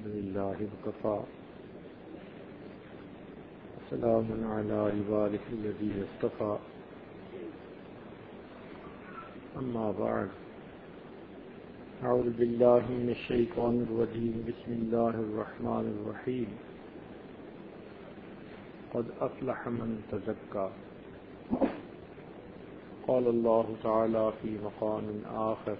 الحمد لله وكفى وسلام على عباده الذين اصطفى أما بعد أعوذ بالله من الشيطان الرجيم بسم الله الرحمن الرحيم قد أفلح من تزكى قال الله تعالى في مقام آخر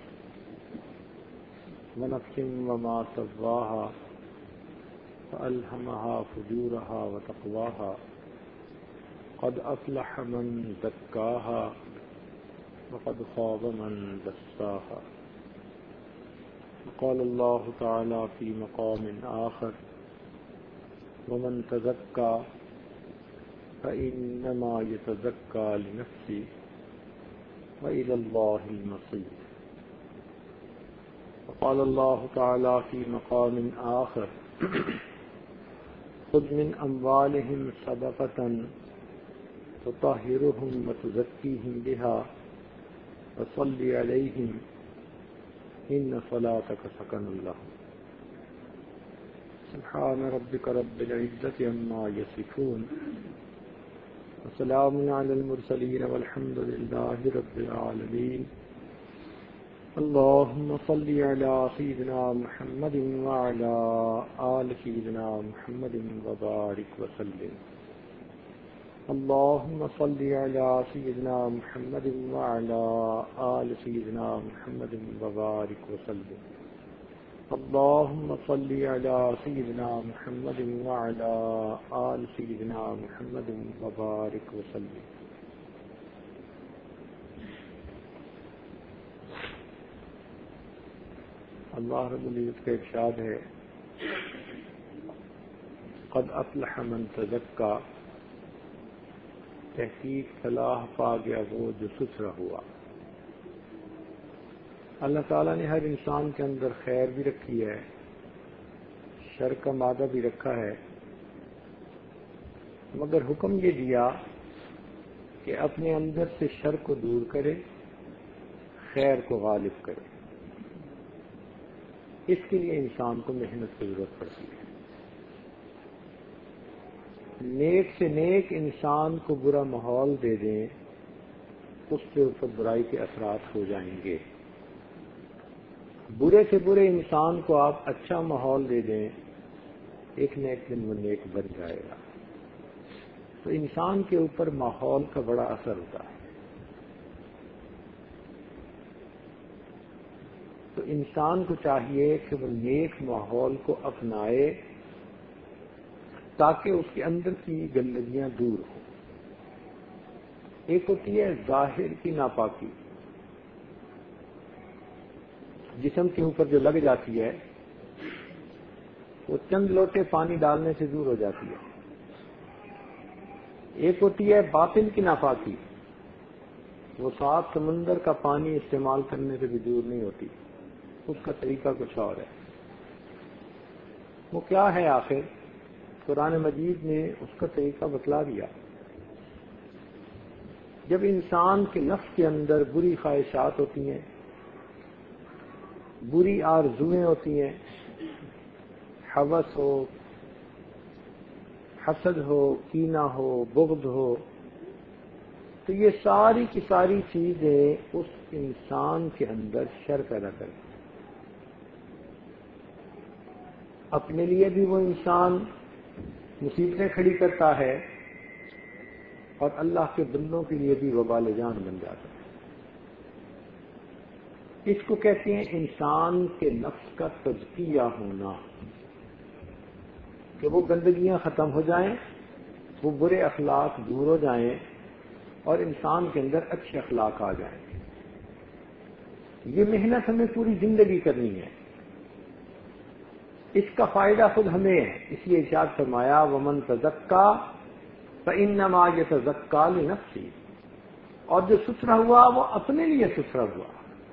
ونفس وما سواها فألهمها فجورها وتقواها قد أفلح من زكاها وقد خاب من دساها قال الله تعالى في مقام آخر ومن تزكى فإنما يتزكى لنفسه وإلى الله المصير وقال الله تعالى في مقام آخر خذ من أموالهم صدقة تطهرهم وتزكيهم بها وصل عليهم إن صلاتك سكن لهم سبحان ربك رب العزة عما يصفون وسلام على المرسلين والحمد لله رب العالمين اللهم صل على سيدنا محمد وعلى آل سيدنا محمد وبارك وسلم اللهم صل على سيدنا محمد وعلى آل سيدنا محمد وبارك وسلم اللهم صل على سيدنا محمد وعلى آل سيدنا محمد وبارك وسلم اللہ رب العزت کا ارشاد ہے قد افلح من تزکا، تحقیق فلاح پا گیا وہ جو ستھرا ہوا۔ اللہ تعالیٰ نے ہر انسان کے اندر خیر بھی رکھی ہے، شر کا مادہ بھی رکھا ہے، مگر حکم یہ دیا کہ اپنے اندر سے شر کو دور کرے، خیر کو غالب کرے۔ اس کے لیے انسان کو محنت کی ضرورت پڑتی ہے۔ نیک سے نیک انسان کو برا ماحول دے دیں، اس کے اوپر برائی کے اثرات ہو جائیں گے۔ برے سے برے انسان کو آپ اچھا ماحول دے دیں، ایک نہ ایک دن وہ نیک بن جائے گا۔ تو انسان کے اوپر ماحول کا بڑا اثر ہوتا ہے۔ تو انسان کو چاہیے کہ وہ نیک ماحول کو اپنائے تاکہ اس کے اندر کی گندگیاں دور ہوں۔ ایک ہوتی ہے ظاہر کی ناپاکی، جسم کے اوپر جو لگ جاتی ہے وہ چند لوٹے پانی ڈالنے سے دور ہو جاتی ہے۔ ایک ہوتی ہے باطن کی ناپاکی، وہ سات سمندر کا پانی استعمال کرنے سے بھی دور نہیں ہوتی، اس کا طریقہ کچھ اور ہے۔ وہ کیا ہے آخر؟ قرآن مجید نے اس کا طریقہ بتلا دیا۔ جب انسان کے نفس کے اندر بری خواہشات ہوتی ہیں، بری آرزویں ہوتی ہیں، ہوس ہو، حسد ہو، کینہ ہو، بغض ہو، تو یہ ساری کی ساری چیزیں اس انسان کے اندر شر پیدا کرتی ہیں۔ اپنے لیے بھی وہ انسان مصیبتیں کھڑی کرتا ہے اور اللہ کے بندوں کے لیے بھی وبال جان بن جاتا ہے۔ اس کو کہتے ہیں انسان کے نفس کا تزکیہ ہونا، کہ وہ گندگیاں ختم ہو جائیں، وہ برے اخلاق دور ہو جائیں اور انسان کے اندر اچھے اخلاق آ جائیں۔ یہ محنت ہمیں پوری زندگی کرنی ہے، اس کا فائدہ خود ہمیں ہے۔ اس لیے ارشاد فرمایا ومن تزکا فإنما يتزکا لنفسه، اور جو ستھرا ہوا وہ اپنے لیے ستھرا ہوا۔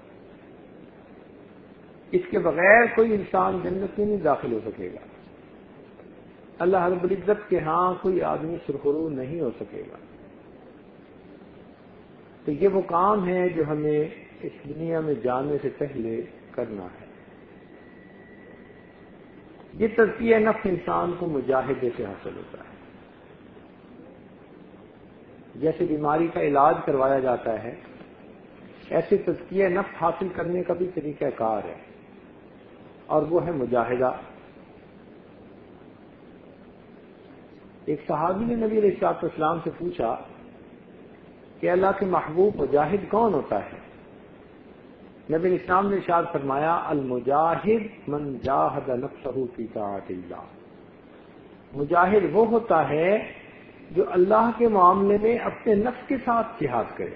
اس کے بغیر کوئی انسان جنت میں نہیں داخل ہو سکے گا۔ اللہ رب العزت کے ہاں کوئی آدمی سرخرو نہیں ہو سکے گا۔ تو یہ وہ کام ہے جو ہمیں اس دنیا میں جانے سے پہلے کرنا ہے۔ یہ تزکیہ نفس انسان کو مجاہدے سے حاصل ہوتا ہے. جیسے بیماری کا علاج کروایا جاتا ہے ایسے تزکیہ نفس حاصل کرنے کا بھی طریقہ کار ہے، اور وہ ہے مجاہدہ. ایک صحابی نے نبی علیہ الصلوۃ والسلام سے پوچھا کہ اللہ کے محبوب مجاہد کون ہوتا ہے؟ نبی علیہ السلام نے ارشاد فرمایا المجاہد من جاہد نفسہ فی طاعت اللہ. مجاہد وہ ہوتا ہے جو اللہ کے معاملے میں اپنے نفس کے ساتھ جہاد کرے.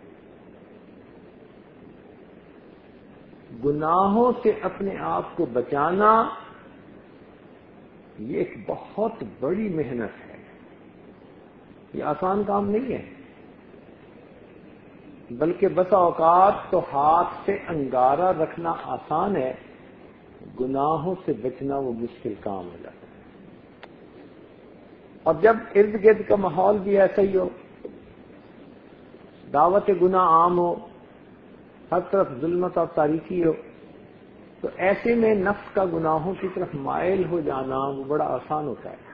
گناہوں سے اپنے آپ کو بچانا یہ ایک بہت بڑی محنت ہے، یہ آسان کام نہیں ہے، بلکہ بسا اوقات تو ہاتھ سے انگارہ رکھنا آسان ہے، گناہوں سے بچنا وہ مشکل کام ہو جاتا ہے. اور جب ارد گرد کا ماحول بھی ایسا ہی ہو، دعوت گناہ عام ہو، ہر طرف ظلمت اور تاریکی ہو، تو ایسے میں نفس کا گناہوں کی طرف مائل ہو جانا وہ بڑا آسان ہوتا ہے.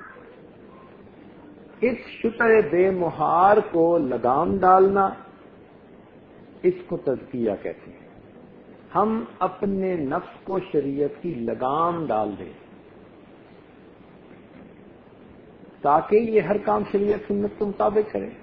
اس شتر بے مہار کو لگام ڈالنا، اس کو تزکیہ کہتے ہیں. ہم اپنے نفس کو شریعت کی لگام ڈال دیں تاکہ یہ ہر کام شریعت سنت کے مطابق کرے.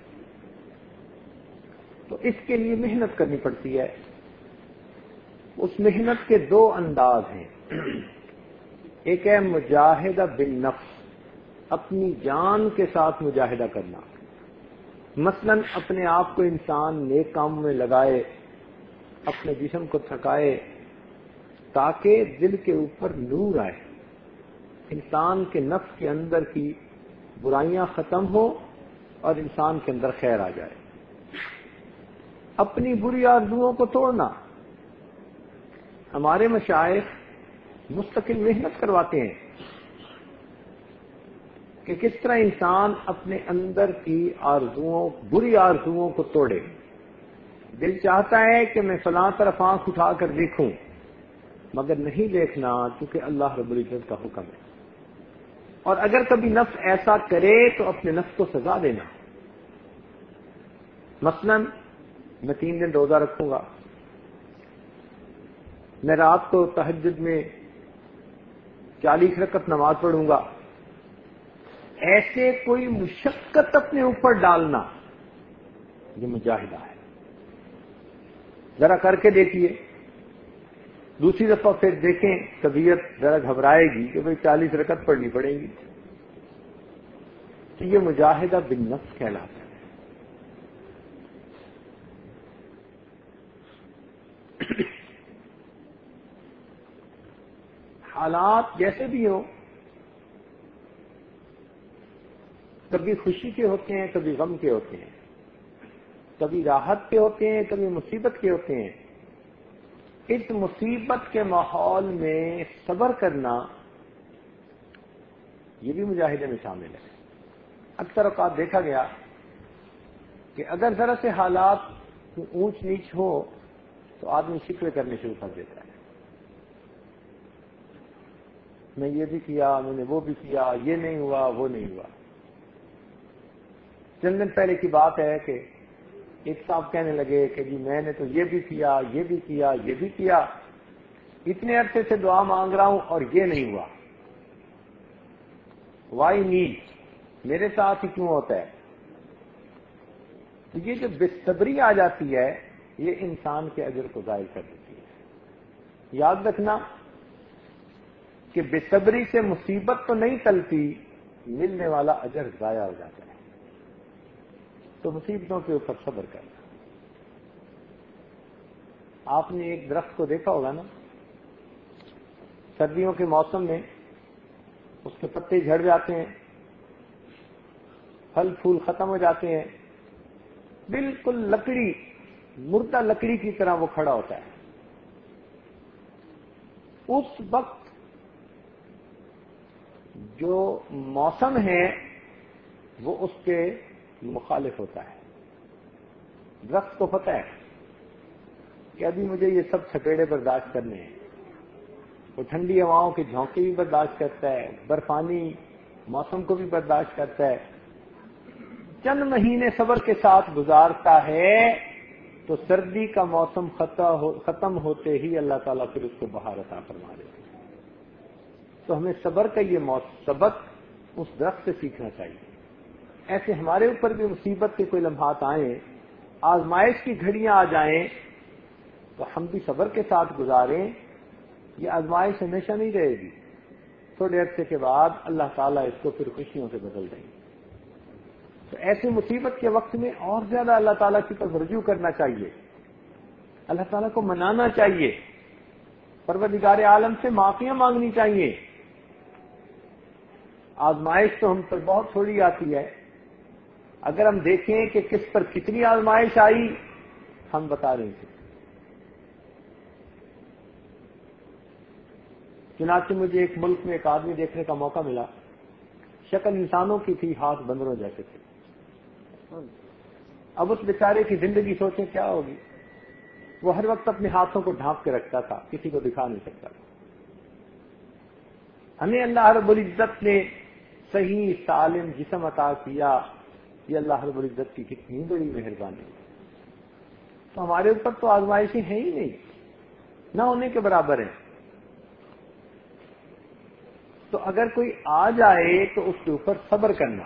تو اس کے لیے محنت کرنی پڑتی ہے. اس محنت کے دو انداز ہیں. ایک ہے مجاہدہ بالنفس، اپنی جان کے ساتھ مجاہدہ کرنا. مثلا اپنے آپ کو انسان نیک کام میں لگائے، اپنے جسم کو تھکائے تاکہ دل کے اوپر نور آئے، انسان کے نفس کے اندر کی برائیاں ختم ہو اور انسان کے اندر خیر آ جائے. اپنی بری آرزوؤں کو توڑنا. ہمارے مشائخ مستقل محنت کرواتے ہیں کہ کس طرح انسان اپنے اندر کی آرزوؤں، بری آرزوؤں کو توڑے. دل چاہتا ہے کہ میں فلاں طرف آنکھ اٹھا کر دیکھوں، مگر نہیں دیکھنا کیونکہ اللہ رب العزت کا حکم ہے. اور اگر کبھی نفس ایسا کرے تو اپنے نفس کو سزا دینا. مثلا میں 3 دن روزہ رکھوں گا، میں رات کو تہجد میں 40 رکعت نماز پڑھوں گا. ایسے کوئی مشقت اپنے اوپر ڈالنا یہ مجاہدہ ہے. ذرا کر کے دیکھیے، دوسری دفعہ پھر دیکھیں طبیعت ذرا گھبرائے گی کہ بھئی 40 رکعت پڑھنی پڑے گی. تو یہ مجاہدہ بالنفس کہلاتا ہے. حالات جیسے بھی ہوں، کبھی خوشی کے ہوتے ہیں، کبھی غم کے ہوتے ہیں، کبھی راحت کے ہوتے ہیں، کبھی مصیبت کے ہوتے ہیں. اس مصیبت کے ماحول میں صبر کرنا یہ بھی مجاہدے میں شامل ہے. اکثر اوقات دیکھا گیا کہ اگر ذرا سے حالات اونچ نیچ ہو تو آدمی شکوے کرنے شروع کر دیتا ہے. میں یہ بھی کیا، میں نے وہ بھی کیا، یہ نہیں ہوا، وہ نہیں ہوا. چند دن پہلے کی بات ہے کہ ایک صاحب کہنے لگے کہ جی میں نے تو یہ بھی کیا، یہ بھی کیا، یہ بھی کیا، اتنے عرصے سے دعا مانگ رہا ہوں اور یہ نہیں ہوا. وائی می، میرے ساتھ ہی کیوں ہوتا ہے؟ تو یہ جو بے صبری آ جاتی ہے یہ انسان کے اجر کو ضائع کر دیتی ہے. یاد رکھنا کہ بے صبری سے مصیبت تو نہیں ٹلتی، ملنے والا اجر ضائع ہو جاتا ہے. تو مصیبتوں کے اوپر صبر کرنا. آپ نے ایک درخت کو دیکھا ہوگا نا، سردیوں کے موسم میں اس کے پتے جھڑ جاتے ہیں، پھل پھول ختم ہو جاتے ہیں، بالکل لکڑی، مردہ لکڑی کی طرح وہ کھڑا ہوتا ہے. اس وقت جو موسم ہے وہ اس کے مخالف ہوتا ہے. درخت کو پتہ ہے کہ ابھی مجھے یہ سب چھپیڑے برداشت کرنے ہیں، وہ ٹھنڈی ہواؤں کے جھونکے بھی برداشت کرتا ہے، برفانی موسم کو بھی برداشت کرتا ہے، چند مہینے صبر کے ساتھ گزارتا ہے تو سردی کا موسم ختم ہوتے ہی اللہ تعالیٰ پھر اس کو بہار عطا فرما دیتے ہیں۔ تو ہمیں صبر کا یہ سبق اس درخت سے سیکھنا چاہیے۔ ایسے ہمارے اوپر بھی مصیبت کے کوئی لمحات آئیں، آزمائش کی گھڑیاں آ جائیں تو ہم بھی صبر کے ساتھ گزاریں۔ یہ آزمائش ہمیشہ نہیں رہے گی، تھوڑے عرصے کے بعد اللہ تعالیٰ اس کو پھر خوشیوں سے بدل دیں گے۔ تو ایسی مصیبت کے وقت میں اور زیادہ اللہ تعالیٰ کی طرف رجوع کرنا چاہیے، اللہ تعالیٰ کو منانا چاہیے، پروردگار عالم سے معافیاں مانگنی چاہیے۔ آزمائش تو ہم پر بہت تھوڑی آتی ہے، اگر ہم دیکھیں کہ کس پر کتنی آزمائش آئی ہم بتا نہیں سکتے۔ چنانچہ مجھے ایک ملک میں ایک آدمی دیکھنے کا موقع ملا، شکل انسانوں کی تھی، ہاتھ بندروں جیسے تھے۔ اب اس بیچارے کی زندگی سوچیں کیا ہوگی، وہ ہر وقت اپنے ہاتھوں کو ڈھانپ کے رکھتا تھا، کسی کو دکھا نہیں سکتا تھا۔ ہمیں اللہ رب العزت نے صحیح سالم جسم عطا کیا، یہ اللہ رب العزت کی کتنی بڑی مہربانی ہے۔ تو ہمارے اوپر تو آزمائشیں ہیں ہی نہیں، نہ ہونے کے برابر ہیں۔ تو اگر کوئی آ جائے تو اس کے اوپر صبر کرنا،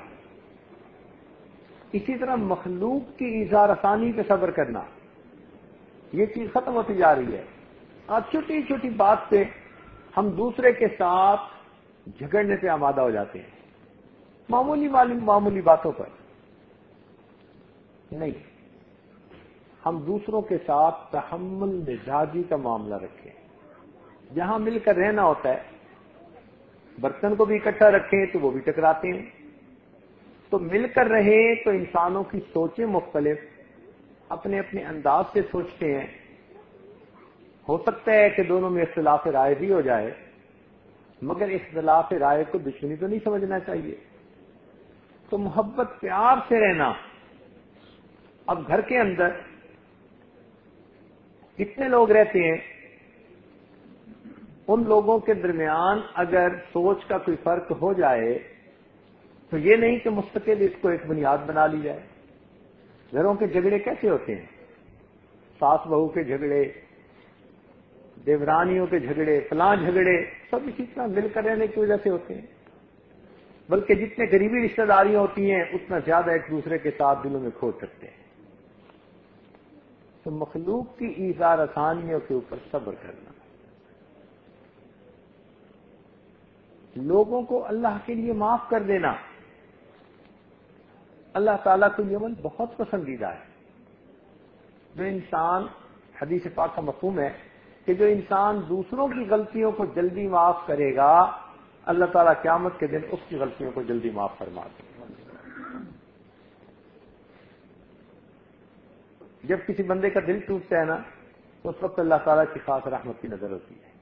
اسی طرح مخلوق کی ایذا رسانی پہ صبر کرنا، یہ چیز ختم ہوتی جا رہی ہے۔ آج چھوٹی چھوٹی بات پہ ہم دوسرے کے ساتھ جھگڑنے پہ آمادہ ہو جاتے ہیں، معمولی باتوں پر نہیں، ہم دوسروں کے ساتھ تحمل مزاجی کا معاملہ رکھیں۔ جہاں مل کر رہنا ہوتا ہے، برتن کو بھی اکٹھا رکھیں تو وہ بھی ٹکراتے ہیں، تو مل کر رہیں تو انسانوں کی سوچیں مختلف، اپنے اپنے انداز سے سوچتے ہیں۔ ہو سکتا ہے کہ دونوں میں اختلاف رائے بھی ہو جائے، مگر اختلاف رائے کو دشمنی تو نہیں سمجھنا چاہیے۔ تو محبت پیار سے رہنا۔ اب گھر کے اندر کتنے لوگ رہتے ہیں، ان لوگوں کے درمیان اگر سوچ کا کوئی فرق ہو جائے تو یہ نہیں کہ مستقل اس کو ایک بنیاد بنا لی جائے۔ گھروں کے جھگڑے کیسے ہوتے ہیں، ساس بہو کے جھگڑے، دیورانیوں کے جھگڑے، فلاں جھگڑے، سب اسی طرح مل کر رہنے کی وجہ سے ہوتے ہیں۔ بلکہ جتنے قریبی رشتہ داریاں ہوتی ہیں اتنا زیادہ ایک دوسرے کے ساتھ دلوں میں کھوٹ رکھتے ہیں۔ تو مخلوق کی ایذا رسانیوں کے اوپر صبر کرنا، لوگوں کو اللہ کے لیے معاف کر دینا، اللہ تعالیٰ کو یہ عمل بہت پسندیدہ ہے۔ جو انسان، حدیث پاک کا مفہوم ہے کہ جو انسان دوسروں کی غلطیوں کو جلدی معاف کرے گا، اللہ تعالیٰ قیامت کے دن اس کی غلطیوں کو جلدی معاف فرما دے گا۔ جب کسی بندے کا دل ٹوٹتا ہے نا تو اس وقت اللہ تعالیٰ کی خاص رحمت کی نظر ہوتی ہے۔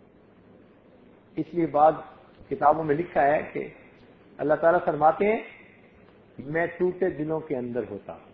اس لیے بعض کتابوں میں لکھا ہے کہ اللہ تعالیٰ فرماتے ہیں میں ٹوٹے دلوں کے اندر ہوتا ہوں،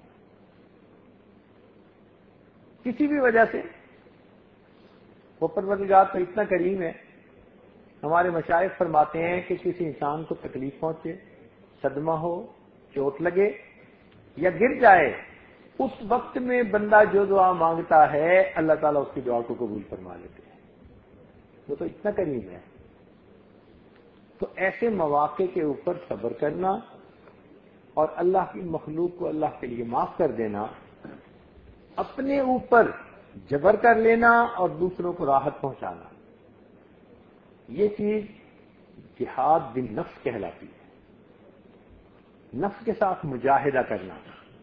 کسی بھی وجہ سے۔ وہ پروردگار تو اتنا کریم ہے، ہمارے مشائخ فرماتے ہیں کہ کسی انسان کو تکلیف پہنچے، صدمہ ہو، چوٹ لگے یا گر جائے، اس وقت میں بندہ جو دعا مانگتا ہے اللہ تعالیٰ اس کی دعا کو قبول فرما لیتے ہیں۔ وہ تو اتنا کریم ہے۔ تو ایسے مواقع کے اوپر صبر کرنا اور اللہ کی مخلوق کو اللہ کے لیے معاف کر دینا، اپنے اوپر جبر کر لینا اور دوسروں کو راحت پہنچانا، یہ چیز جہاد بالنفس کہلاتی ہے۔ نفس کے ساتھ مجاہدہ کرنا،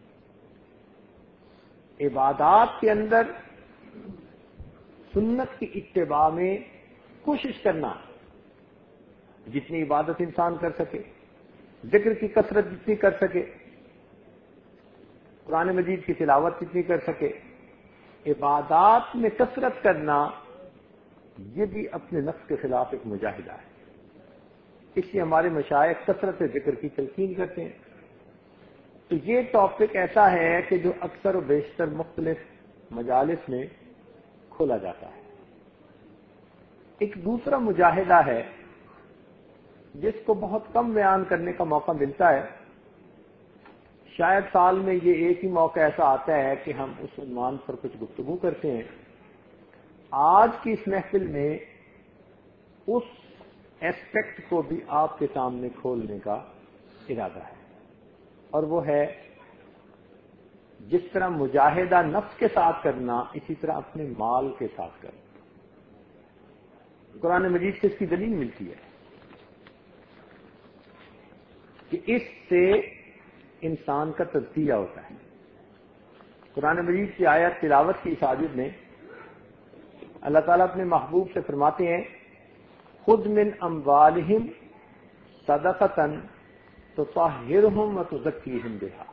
عبادات کے اندر سنت کی اتباع میں کوشش کرنا، جتنی عبادت انسان کر سکے، ذکر کی کثرت جتنی کر سکے، قرآن مجید کی تلاوت جتنی کر سکے، عبادات میں کثرت کرنا، یہ بھی اپنے نفس کے خلاف ایک مجاہدہ ہے۔ اس لیے ہمارے مشائخ کثرت ذکر کی تلقین کرتے ہیں۔ تو یہ ٹاپک ایسا ہے کہ جو اکثر و بیشتر مختلف مجالس میں کھولا جاتا ہے۔ ایک دوسرا مجاہدہ ہے جس کو بہت کم بیان کرنے کا موقع ملتا ہے. شاید سال میں یہ ایک ہی موقع ایسا آتا ہے کہ ہم اس عنوان پر کچھ گفتگو کرتے ہیں. آج کی اس محفل میں اس ایسپیکٹ کو بھی آپ کے سامنے کھولنے کا ارادہ ہے، اور وہ ہے جس طرح مجاہدہ نفس کے ساتھ کرنا، اسی طرح اپنے مال کے ساتھ کرنا. قرآن مجید سے اس کی دلیل ملتی ہے کہ اس سے انسان کا تزکیہ ہوتا ہے. قرآن مجید کی آیت تلاوت کی ساجد میں اللہ تعالیٰ اپنے محبوب سے فرماتے ہیں خذ من اموالہم صدقۃ تطہرہم وتزکیہم بہا.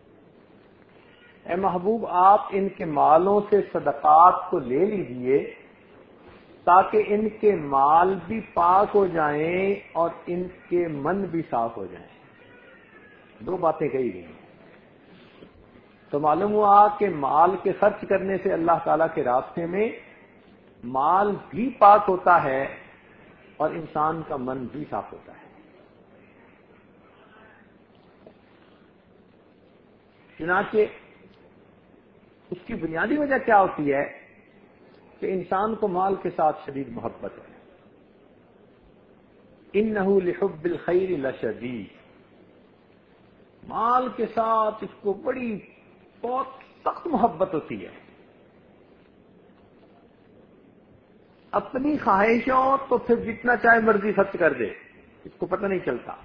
اے محبوب آپ ان کے مالوں سے صدقات کو لے لیجئے تاکہ ان کے مال بھی پاک ہو جائیں اور ان کے من بھی صاف ہو جائیں. دو باتیں کہی گئی. تو معلوم ہوا کہ مال کے خرچ کرنے سے اللہ تعالیٰ کے راستے میں مال بھی پاک ہوتا ہے اور انسان کا من بھی صاف ہوتا ہے. چنانچہ اس کی بنیادی وجہ کیا ہوتی ہے کہ انسان کو مال کے ساتھ شدید محبت ہے. انہ لحب الخیر لشدید. مال کے ساتھ اس کو بہت سخت محبت ہوتی ہے. اپنی خواہشوں تو پھر جتنا چاہے مرضی خرچ کر دے، اس کو پتہ نہیں چلتا،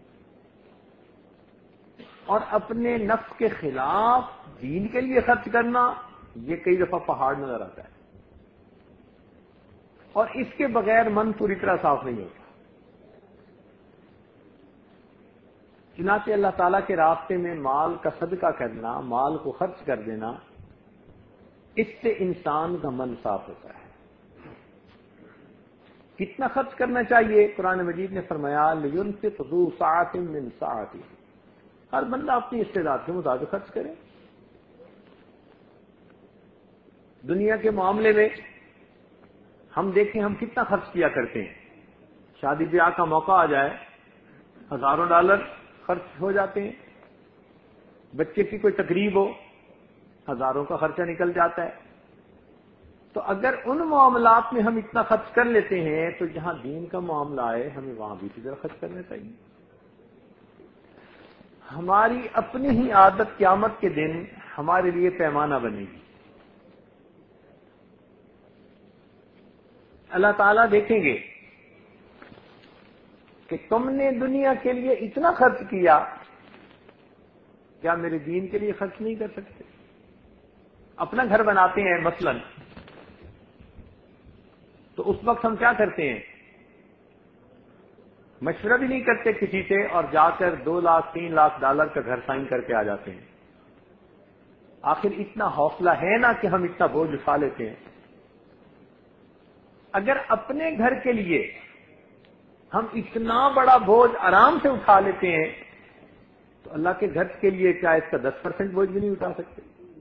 اور اپنے نفس کے خلاف دین کے لیے خرچ کرنا یہ کئی دفعہ پہاڑ نظر آتا ہے، اور اس کے بغیر من پوری طرح صاف نہیں ہوتا. چنانچہ اللہ تعالیٰ کے راستے میں مال کا صدقہ کرنا، مال کو خرچ کر دینا، اس سے انسان کا من صاف ہوتا ہے. کتنا خرچ کرنا چاہیے؟ قرآن مجید نے فرمایا لِيُنْفِقْ ذُو سَعَةٍ مِّن سَعَتِهِ. ہر بندہ اپنی استعداد کے مطابق خرچ کرے. دنیا کے معاملے میں ہم دیکھیں ہم کتنا خرچ کیا کرتے ہیں. شادی بیاہ کا موقع آ جائے ہزاروں ڈالر خرچ ہو جاتے ہیں. بچے کی کوئی تقریب ہو ہزاروں کا خرچہ نکل جاتا ہے. تو اگر ان معاملات میں ہم اتنا خرچ کر لیتے ہیں تو جہاں دین کا معاملہ آئے ہمیں وہاں بھی اسی طرح خرچ کرنا چاہیے. ہماری اپنی ہی عادت قیامت کے دن ہمارے لیے پیمانہ بنے گی. اللہ تعالیٰ دیکھیں گے کہ تم نے دنیا کے لیے اتنا خرچ کیا، کیا میرے دین کے لیے خرچ نہیں کر سکتے؟ اپنا گھر بناتے ہیں مثلاً، تو اس وقت ہم کیا کرتے ہیں؟ مشورہ بھی نہیں کرتے کسی سے اور جا کر 2 لاکھ 3 لاکھ ڈالر کا گھر سائن کر کے آ جاتے ہیں. آخر اتنا حوصلہ ہے نا کہ ہم اتنا بوجھ اٹھا لیتے ہیں. اگر اپنے گھر کے لیے ہم اتنا بڑا بوجھ آرام سے اٹھا لیتے ہیں تو اللہ کے گھر کے لیے کیا اس کا 10% بوجھ بھی نہیں اٹھا سکتے؟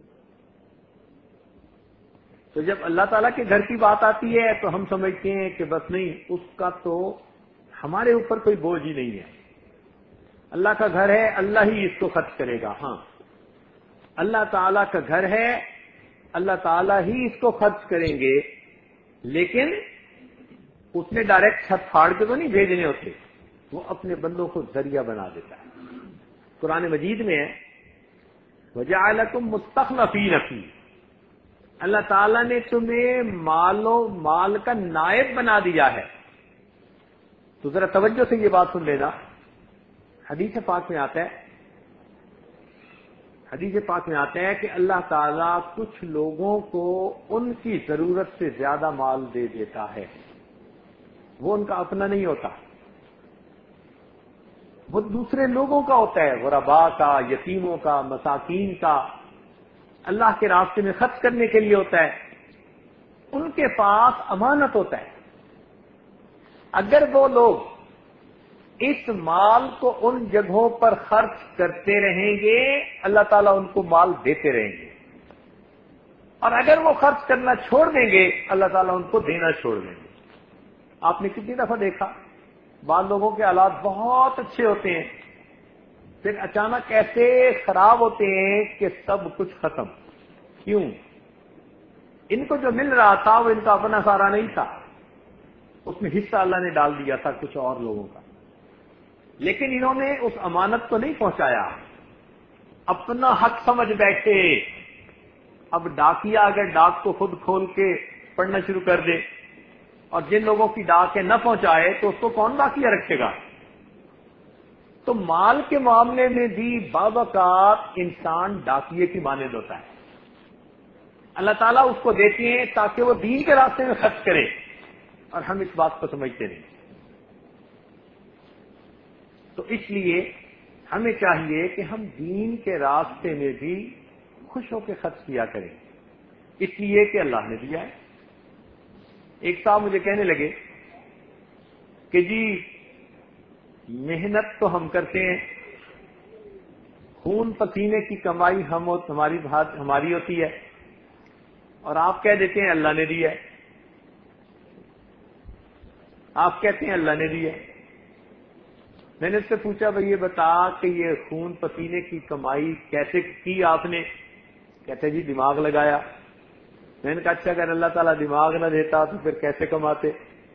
تو جب اللہ تعالیٰ کے گھر کی بات آتی ہے تو ہم سمجھتے ہیں کہ بس نہیں، اس کا تو ہمارے اوپر کوئی بوجھ ہی نہیں ہے. اللہ کا گھر ہے، اللہ ہی اس کو خرچ کرے گا. ہاں، اللہ تعالیٰ کا گھر ہے، اللہ تعالیٰ ہی اس کو خرچ کریں گے، لیکن اس نے ڈائریکٹ چھت پھاڑ کے تو نہیں بھیجنے ہوتے، وہ اپنے بندوں کو ذریعہ بنا دیتا ہے. قرآن مجید میں ہے وَجَعَلَكُم مُّسْتَخْلَفِينَ فِيهِ. اللہ تعالیٰ نے تمہیں مال کا نائب بنا دیا ہے. تو ذرا توجہ سے یہ بات سن لینا. حدیث پاک میں آتا ہے کہ اللہ تعالیٰ کچھ لوگوں کو ان کی ضرورت سے زیادہ مال دے دیتا ہے. وہ ان کا اپنا نہیں ہوتا، وہ دوسرے لوگوں کا ہوتا ہے، غرباء کا، یتیموں کا، مساکین کا، اللہ کے راستے میں خرچ کرنے کے لیے ہوتا ہے. ان کے پاس امانت ہوتا ہے. اگر وہ لوگ اس مال کو ان جگہوں پر خرچ کرتے رہیں گے اللہ تعالیٰ ان کو مال دیتے رہیں گے، اور اگر وہ خرچ کرنا چھوڑ دیں گے اللہ تعالیٰ ان کو دینا چھوڑ دیں گے. آپ نے کتنی دفعہ دیکھا بعض لوگوں کے حالات بہت اچھے ہوتے ہیں، پھر اچانک ایسے خراب ہوتے ہیں کہ سب کچھ ختم. کیوں؟ ان کو جو مل رہا تھا وہ ان کا اپنا سارا نہیں تھا، اس میں حصہ اللہ نے ڈال دیا تھا کچھ اور لوگوں کا، لیکن انہوں نے اس امانت کو نہیں پہنچایا، اپنا حق سمجھ بیٹھے. اب ڈاکیا اگر ڈاک کو خود کھول کے پڑھنا شروع کر دے اور جن لوگوں کی ڈاک نہ پہنچائے تو اس کو کون ڈاکیا رکھے گا؟ تو مال کے معاملے میں بھی بعض اوقات انسان ڈاکیے کی مانند ہوتا ہے. اللہ تعالیٰ اس کو دیتے ہیں تاکہ وہ دین کے راستے میں خرچ کرے، اور ہم اس بات کو سمجھتے نہیں. تو اس لیے ہمیں چاہیے کہ ہم دین کے راستے میں بھی خوش ہو کے خرچ کیا کریں، اس لیے کہ اللہ نے دیا ہے. ایک صاحب مجھے کہنے لگے کہ جی محنت تو ہم کرتے ہیں، خون پسینے کی کمائی ہماری ہوتی ہے، اور آپ کہہ دیتے ہیں اللہ نے دیا ہے. آپ کہتے ہیں اللہ نے دیا ہے. میں نے اس سے پوچھا بھائی یہ بتا کہ یہ خون پسینے کی کمائی کیسے کی آپ نے؟ کہتے جی دماغ لگایا. میں نے کہا اچھا اگر اللہ تعالیٰ دماغ نہ دیتا تو پھر کیسے کماتے؟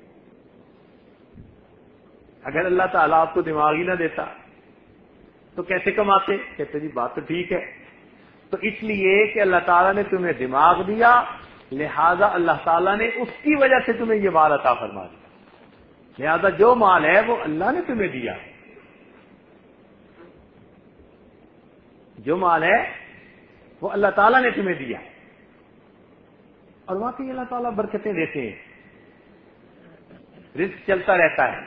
اگر اللہ تعالیٰ آپ کو دماغ ہی نہ دیتا تو کیسے کماتے؟ کہتے جی بات تو ٹھیک ہے. تو اس لیے کہ اللہ تعالیٰ نے تمہیں دماغ دیا، لہذا اللہ تعالیٰ نے اس کی وجہ سے تمہیں یہ مال عطا فرما دیا. لہذا جو مال ہے وہ اللہ نے تمہیں دیا، جو مال ہے وہ اللہ تعالیٰ نے تمہیں دیا. اور واقعی اللہ تعالیٰ برکتیں دیتے ہیں، رزق چلتا رہتا ہے.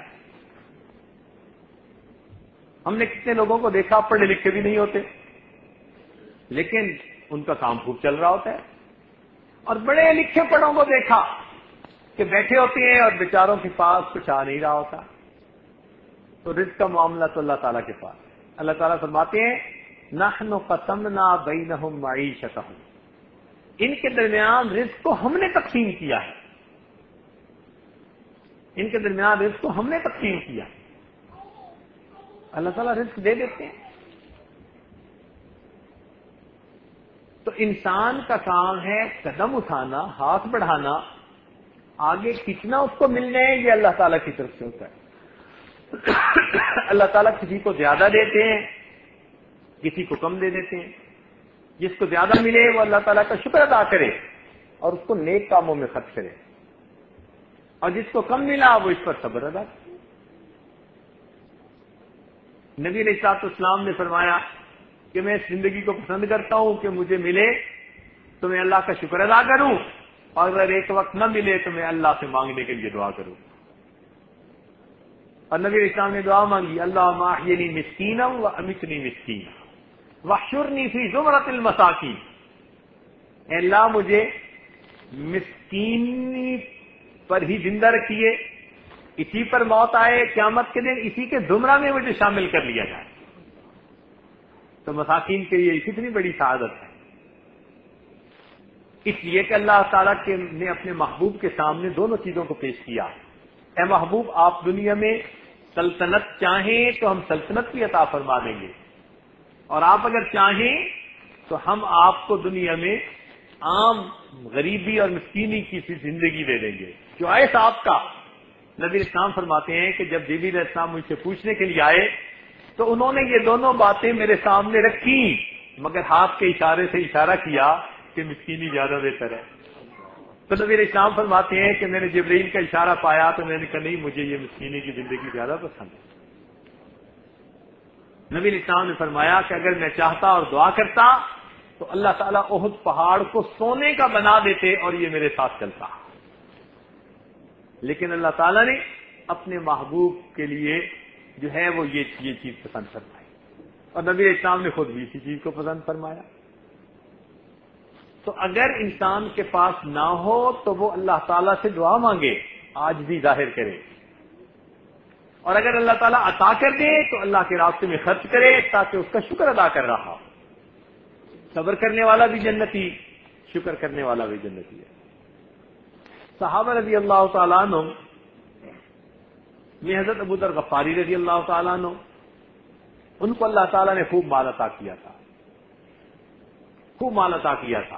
ہم نے کتنے لوگوں کو دیکھا پڑھے لکھے بھی نہیں ہوتے لیکن ان کا کام خوب چل رہا ہوتا ہے، اور بڑے لکھے پڑھوں کو دیکھا کہ بیٹھے ہوتے ہیں اور بیچاروں کے پاس کچھ آ نہیں رہا ہوتا. تو رزق کا معاملہ تو اللہ تعالیٰ کے پاس. اللہ تعالیٰ فرماتے ہیں نحن قسمنا بینہم معیشتہم، ان کے درمیان رزق کو ہم نے تقسیم کیا ہے، ان کے درمیان رزق کو ہم نے تقسیم کیا. اللہ تعالیٰ رزق دے دیتے ہیں. تو انسان کا کام ہے قدم اٹھانا، ہاتھ بڑھانا، آگے کتنا اس کو مل جائے یہ اللہ تعالیٰ کی طرف سے ہوتا ہے. اللہ تعالیٰ کسی کو زیادہ دیتے ہیں، کسی کو کم دے دیتے ہیں. جس کو زیادہ ملے وہ اللہ تعالیٰ کا شکر ادا کرے اور اس کو نیک کاموں میں خرچ کرے، اور جس کو کم ملا وہ اس پر صبر ادا کرے. نبی علیہ الصلوۃ والسلام نے فرمایا کہ میں اس زندگی کو پسند کرتا ہوں کہ مجھے ملے تو میں اللہ کا شکر ادا کروں، اور اگر ایک وقت نہ ملے تو میں اللہ سے مانگنے کے لیے دعا کروں. اور نبی علیہ السلام نے دعا مانگی اللہم احیینی مسکینا و امیتنی مسکینا واحشرنی فی زمرۃ المساکین. اے اللہ مجھے مسکینی پر ہی زندہ رکھیے، اسی پر موت آئے قیامت کے دن اسی کے زمرہ میں مجھے شامل کر لیا جائے. تو مساکین کے لیے کتنی بڑی سعادت ہے. اس لیے کہ اللہ تعالیٰ نے اپنے محبوب کے سامنے دونوں چیزوں کو پیش کیا. اے محبوب آپ دنیا میں سلطنت چاہیں تو ہم سلطنت بھی عطا فرما دیں گے، اور آپ اگر چاہیں تو ہم آپ کو دنیا میں عام غریبی اور مسکینی کی زندگی دے دیں گے. چوائس آپ کا. نبی اسلام فرماتے ہیں کہ جب جبریل علیہ السلام مجھ سے پوچھنے کے لیے آئے تو انہوں نے یہ دونوں باتیں میرے سامنے رکھی، مگر ہاتھ کے اشارے سے اشارہ کیا کہ مسکینی زیادہ بہتر ہے. تو نبی علیہ السلام فرماتے ہیں کہ میں نے جبریل کا اشارہ پایا تو میں نے کہا نہیں، مجھے یہ مسکینی کی زندگی زیادہ پسند ہے. نبی علیہ السلام نے فرمایا کہ اگر میں چاہتا اور دعا کرتا تو اللہ تعالیٰ احد پہاڑ کو سونے کا بنا دیتے اور یہ میرے ساتھ چلتا، لیکن اللہ تعالیٰ نے اپنے محبوب کے لیے جو ہے وہ یہ چیز پسند فرمائی، اور نبی علیہ السلام نے خود بھی اسی چیز کو پسند فرمایا. تو اگر انسان کے پاس نہ ہو تو وہ اللہ تعالیٰ سے دعا مانگے، آج بھی ظاہر کرے، اور اگر اللہ تعالیٰ عطا کر دے تو اللہ کے راستے میں خرچ کرے تاکہ اس کا شکر ادا کر رہا ہو. صبر کرنے والا بھی جنتی، شکر کرنے والا بھی جنتی ہے. صحابہ رضی اللہ تعالیٰ عنہ یہ حضرت ابو ذر غفاری رضی اللہ تعالیٰ عنہ، ان کو اللہ تعالیٰ نے خوب مال عطا کیا تھا، خوب مال عطا کیا تھا.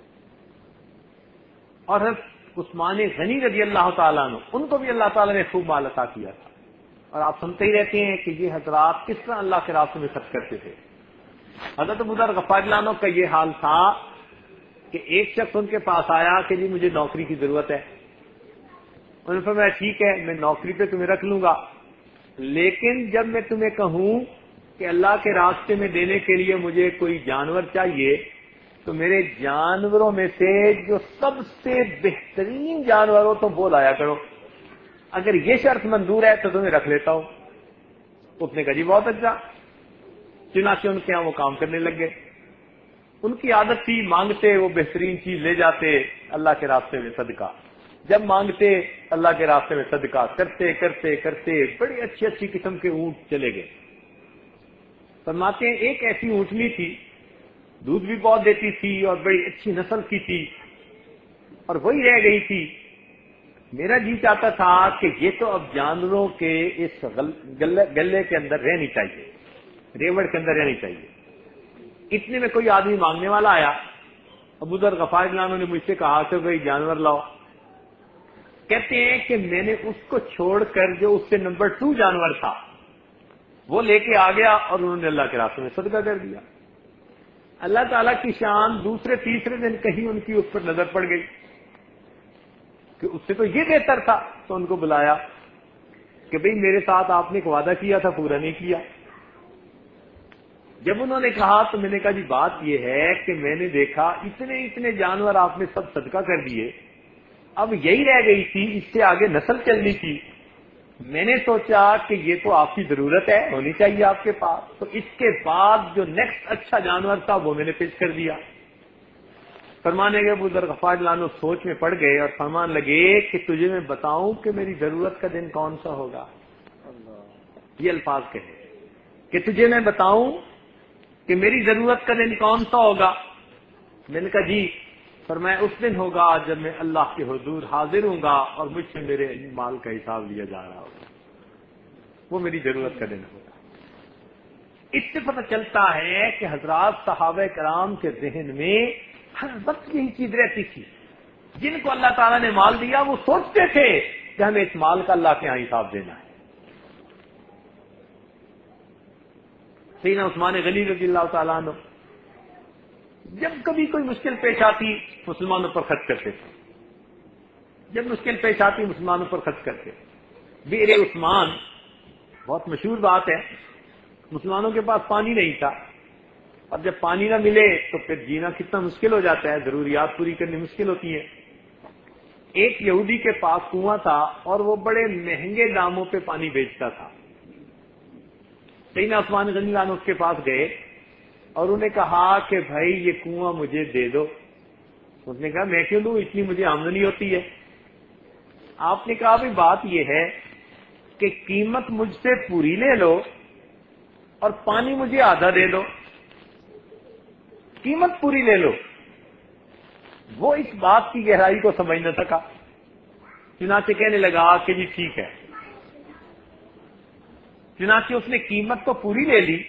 اور حضرت عثمان غنی رضی اللہ تعالیٰ عنہ، ان کو بھی اللہ تعالیٰ نے خوب مال عطا کیا تھا. اور آپ سنتے ہی رہتے ہیں کہ یہ حضرات کس طرح اللہ کے راستے میں خرچ کرتے تھے. حضرت ابو ذر غفاری عنہ کا یہ حال تھا کہ ایک شخص ان کے پاس آیا کہ جی مجھے نوکری کی ضرورت ہے. انہوں نے فرمایا ٹھیک ہے میں نوکری پہ تمہیں رکھ لوں گا، لیکن جب میں تمہیں کہوں کہ اللہ کے راستے میں دینے کے لیے مجھے کوئی جانور چاہیے تو میرے جانوروں میں سے جو سب سے بہترین جانور ہو تو وہ لایا کرو. اگر یہ شرط منظور ہے تو تمہیں رکھ لیتا ہوں. اس نے کہا جی بہت اچھا. چنانچہ ان کے یہاں وہ کام کرنے لگ گئے. ان کی عادت تھی مانگتے وہ بہترین چیز لے جاتے اللہ کے راستے میں صدقہ. جب مانگتے اللہ کے راستے میں صدقہ کرتے کرتے کرتے بڑی اچھی اچھی قسم کے اونٹ چلے گئے. فرماتے ہیں ایک ایسی اونٹنی تھی، دودھ بھی بہت دیتی تھی اور بڑی اچھی نسل کی تھی، اور وہی رہ گئی تھی. میرا جی چاہتا تھا کہ یہ تو اب جانوروں کے اس گلے کے اندر رہنی چاہیے، ریوڑ کے اندر رہنی چاہیے. اتنے میں کوئی آدمی مانگنے والا آیا. ابو ذر غفاری عنہ نے مجھ سے کہا کہ بھائی جانور لاؤ. کہتے ہیں کہ میں نے اس کو چھوڑ کر جو اس سے نمبر 2 جانور تھا وہ لے کے آ گیا اور انہوں نے اللہ کے راستے میں صدقہ کر دیا. اللہ تعالیٰ کی شان دوسرے تیسرے دن کہیں ان کی اس پر نظر پڑ گئی کہ اس سے تو یہ بہتر تھا. تو ان کو بلایا کہ بھئی میرے ساتھ آپ نے ایک وعدہ کیا تھا پورا نہیں کیا. جب انہوں نے کہا تو میں نے کہا جی بات یہ ہے کہ میں نے دیکھا اتنے اتنے جانور آپ نے سب صدقہ کر دیے، اب یہی رہ گئی تھی، اس سے آگے نسل چلنی تھی. میں نے سوچا کہ یہ تو آپ کی ضرورت ہے، ہونی چاہیے آپ کے پاس. تو اس کے بعد جو نیکسٹ اچھا جانور تھا وہ میں نے پیش کر دیا. فرمانے گئے ابو ذر غفاری عنہ سوچ میں پڑ گئے اور فرمان لگے کہ تجھے میں بتاؤں کہ میری ضرورت کا دن کون سا ہوگا. یہ الفاظ کہے کہ تجھے میں بتاؤں کہ میری ضرورت کا دن کون سا ہوگا. میں نے کہا جی. فرمایا اس دن ہوگا جب میں اللہ کے حضور حاضر ہوں گا اور مجھ سے میرے مال کا حساب لیا جا رہا ہوگا. وہ میری ضرورت کا دن ہوگا. اس سے پتہ چلتا ہے کہ حضرات صحابہ کرام کے ذہن میں ہر وقت یہی چیز رہتی تھی. جن کو اللہ تعالیٰ نے مال دیا وہ سوچتے تھے کہ ہمیں اس مال کا اللہ کے یہاں حساب دینا ہے. سیدنا عثمان غنی رضی اللہ تعالیٰ عنہ جب کبھی کوئی مشکل پیش آتی مسلمانوں پر خرچ کرتے تھے. جب مشکل پیش آتی مسلمانوں پر خرچ کرتے. بئر عثمان بہت مشہور بات ہے. مسلمانوں کے پاس پانی نہیں تھا، اور جب پانی نہ ملے تو پھر جینا کتنا مشکل ہو جاتا ہے، ضروریات پوری کرنی مشکل ہوتی ہے. ایک یہودی کے پاس کنواں تھا اور وہ بڑے مہنگے داموں پہ پانی بیچتا تھا. سیدنا عثمان غنی عنہ اس کے پاس گئے اور انہوں نے کہا کہ بھائی یہ کنواں مجھے دے دو. اس نے کہا میں کیوں دوں، اتنی مجھے آمدنی ہوتی ہے. آپ نے کہا بھائی بات یہ ہے کہ قیمت مجھ سے پوری لے لو اور پانی مجھے آدھا دے دو. قیمت پوری لے لو. وہ اس بات کی گہرائی کو سمجھ نہ سکا، چنانچہ کہنے لگا کہ جی ٹھیک ہے. چنانچہ اس نے قیمت تو پوری لے لی.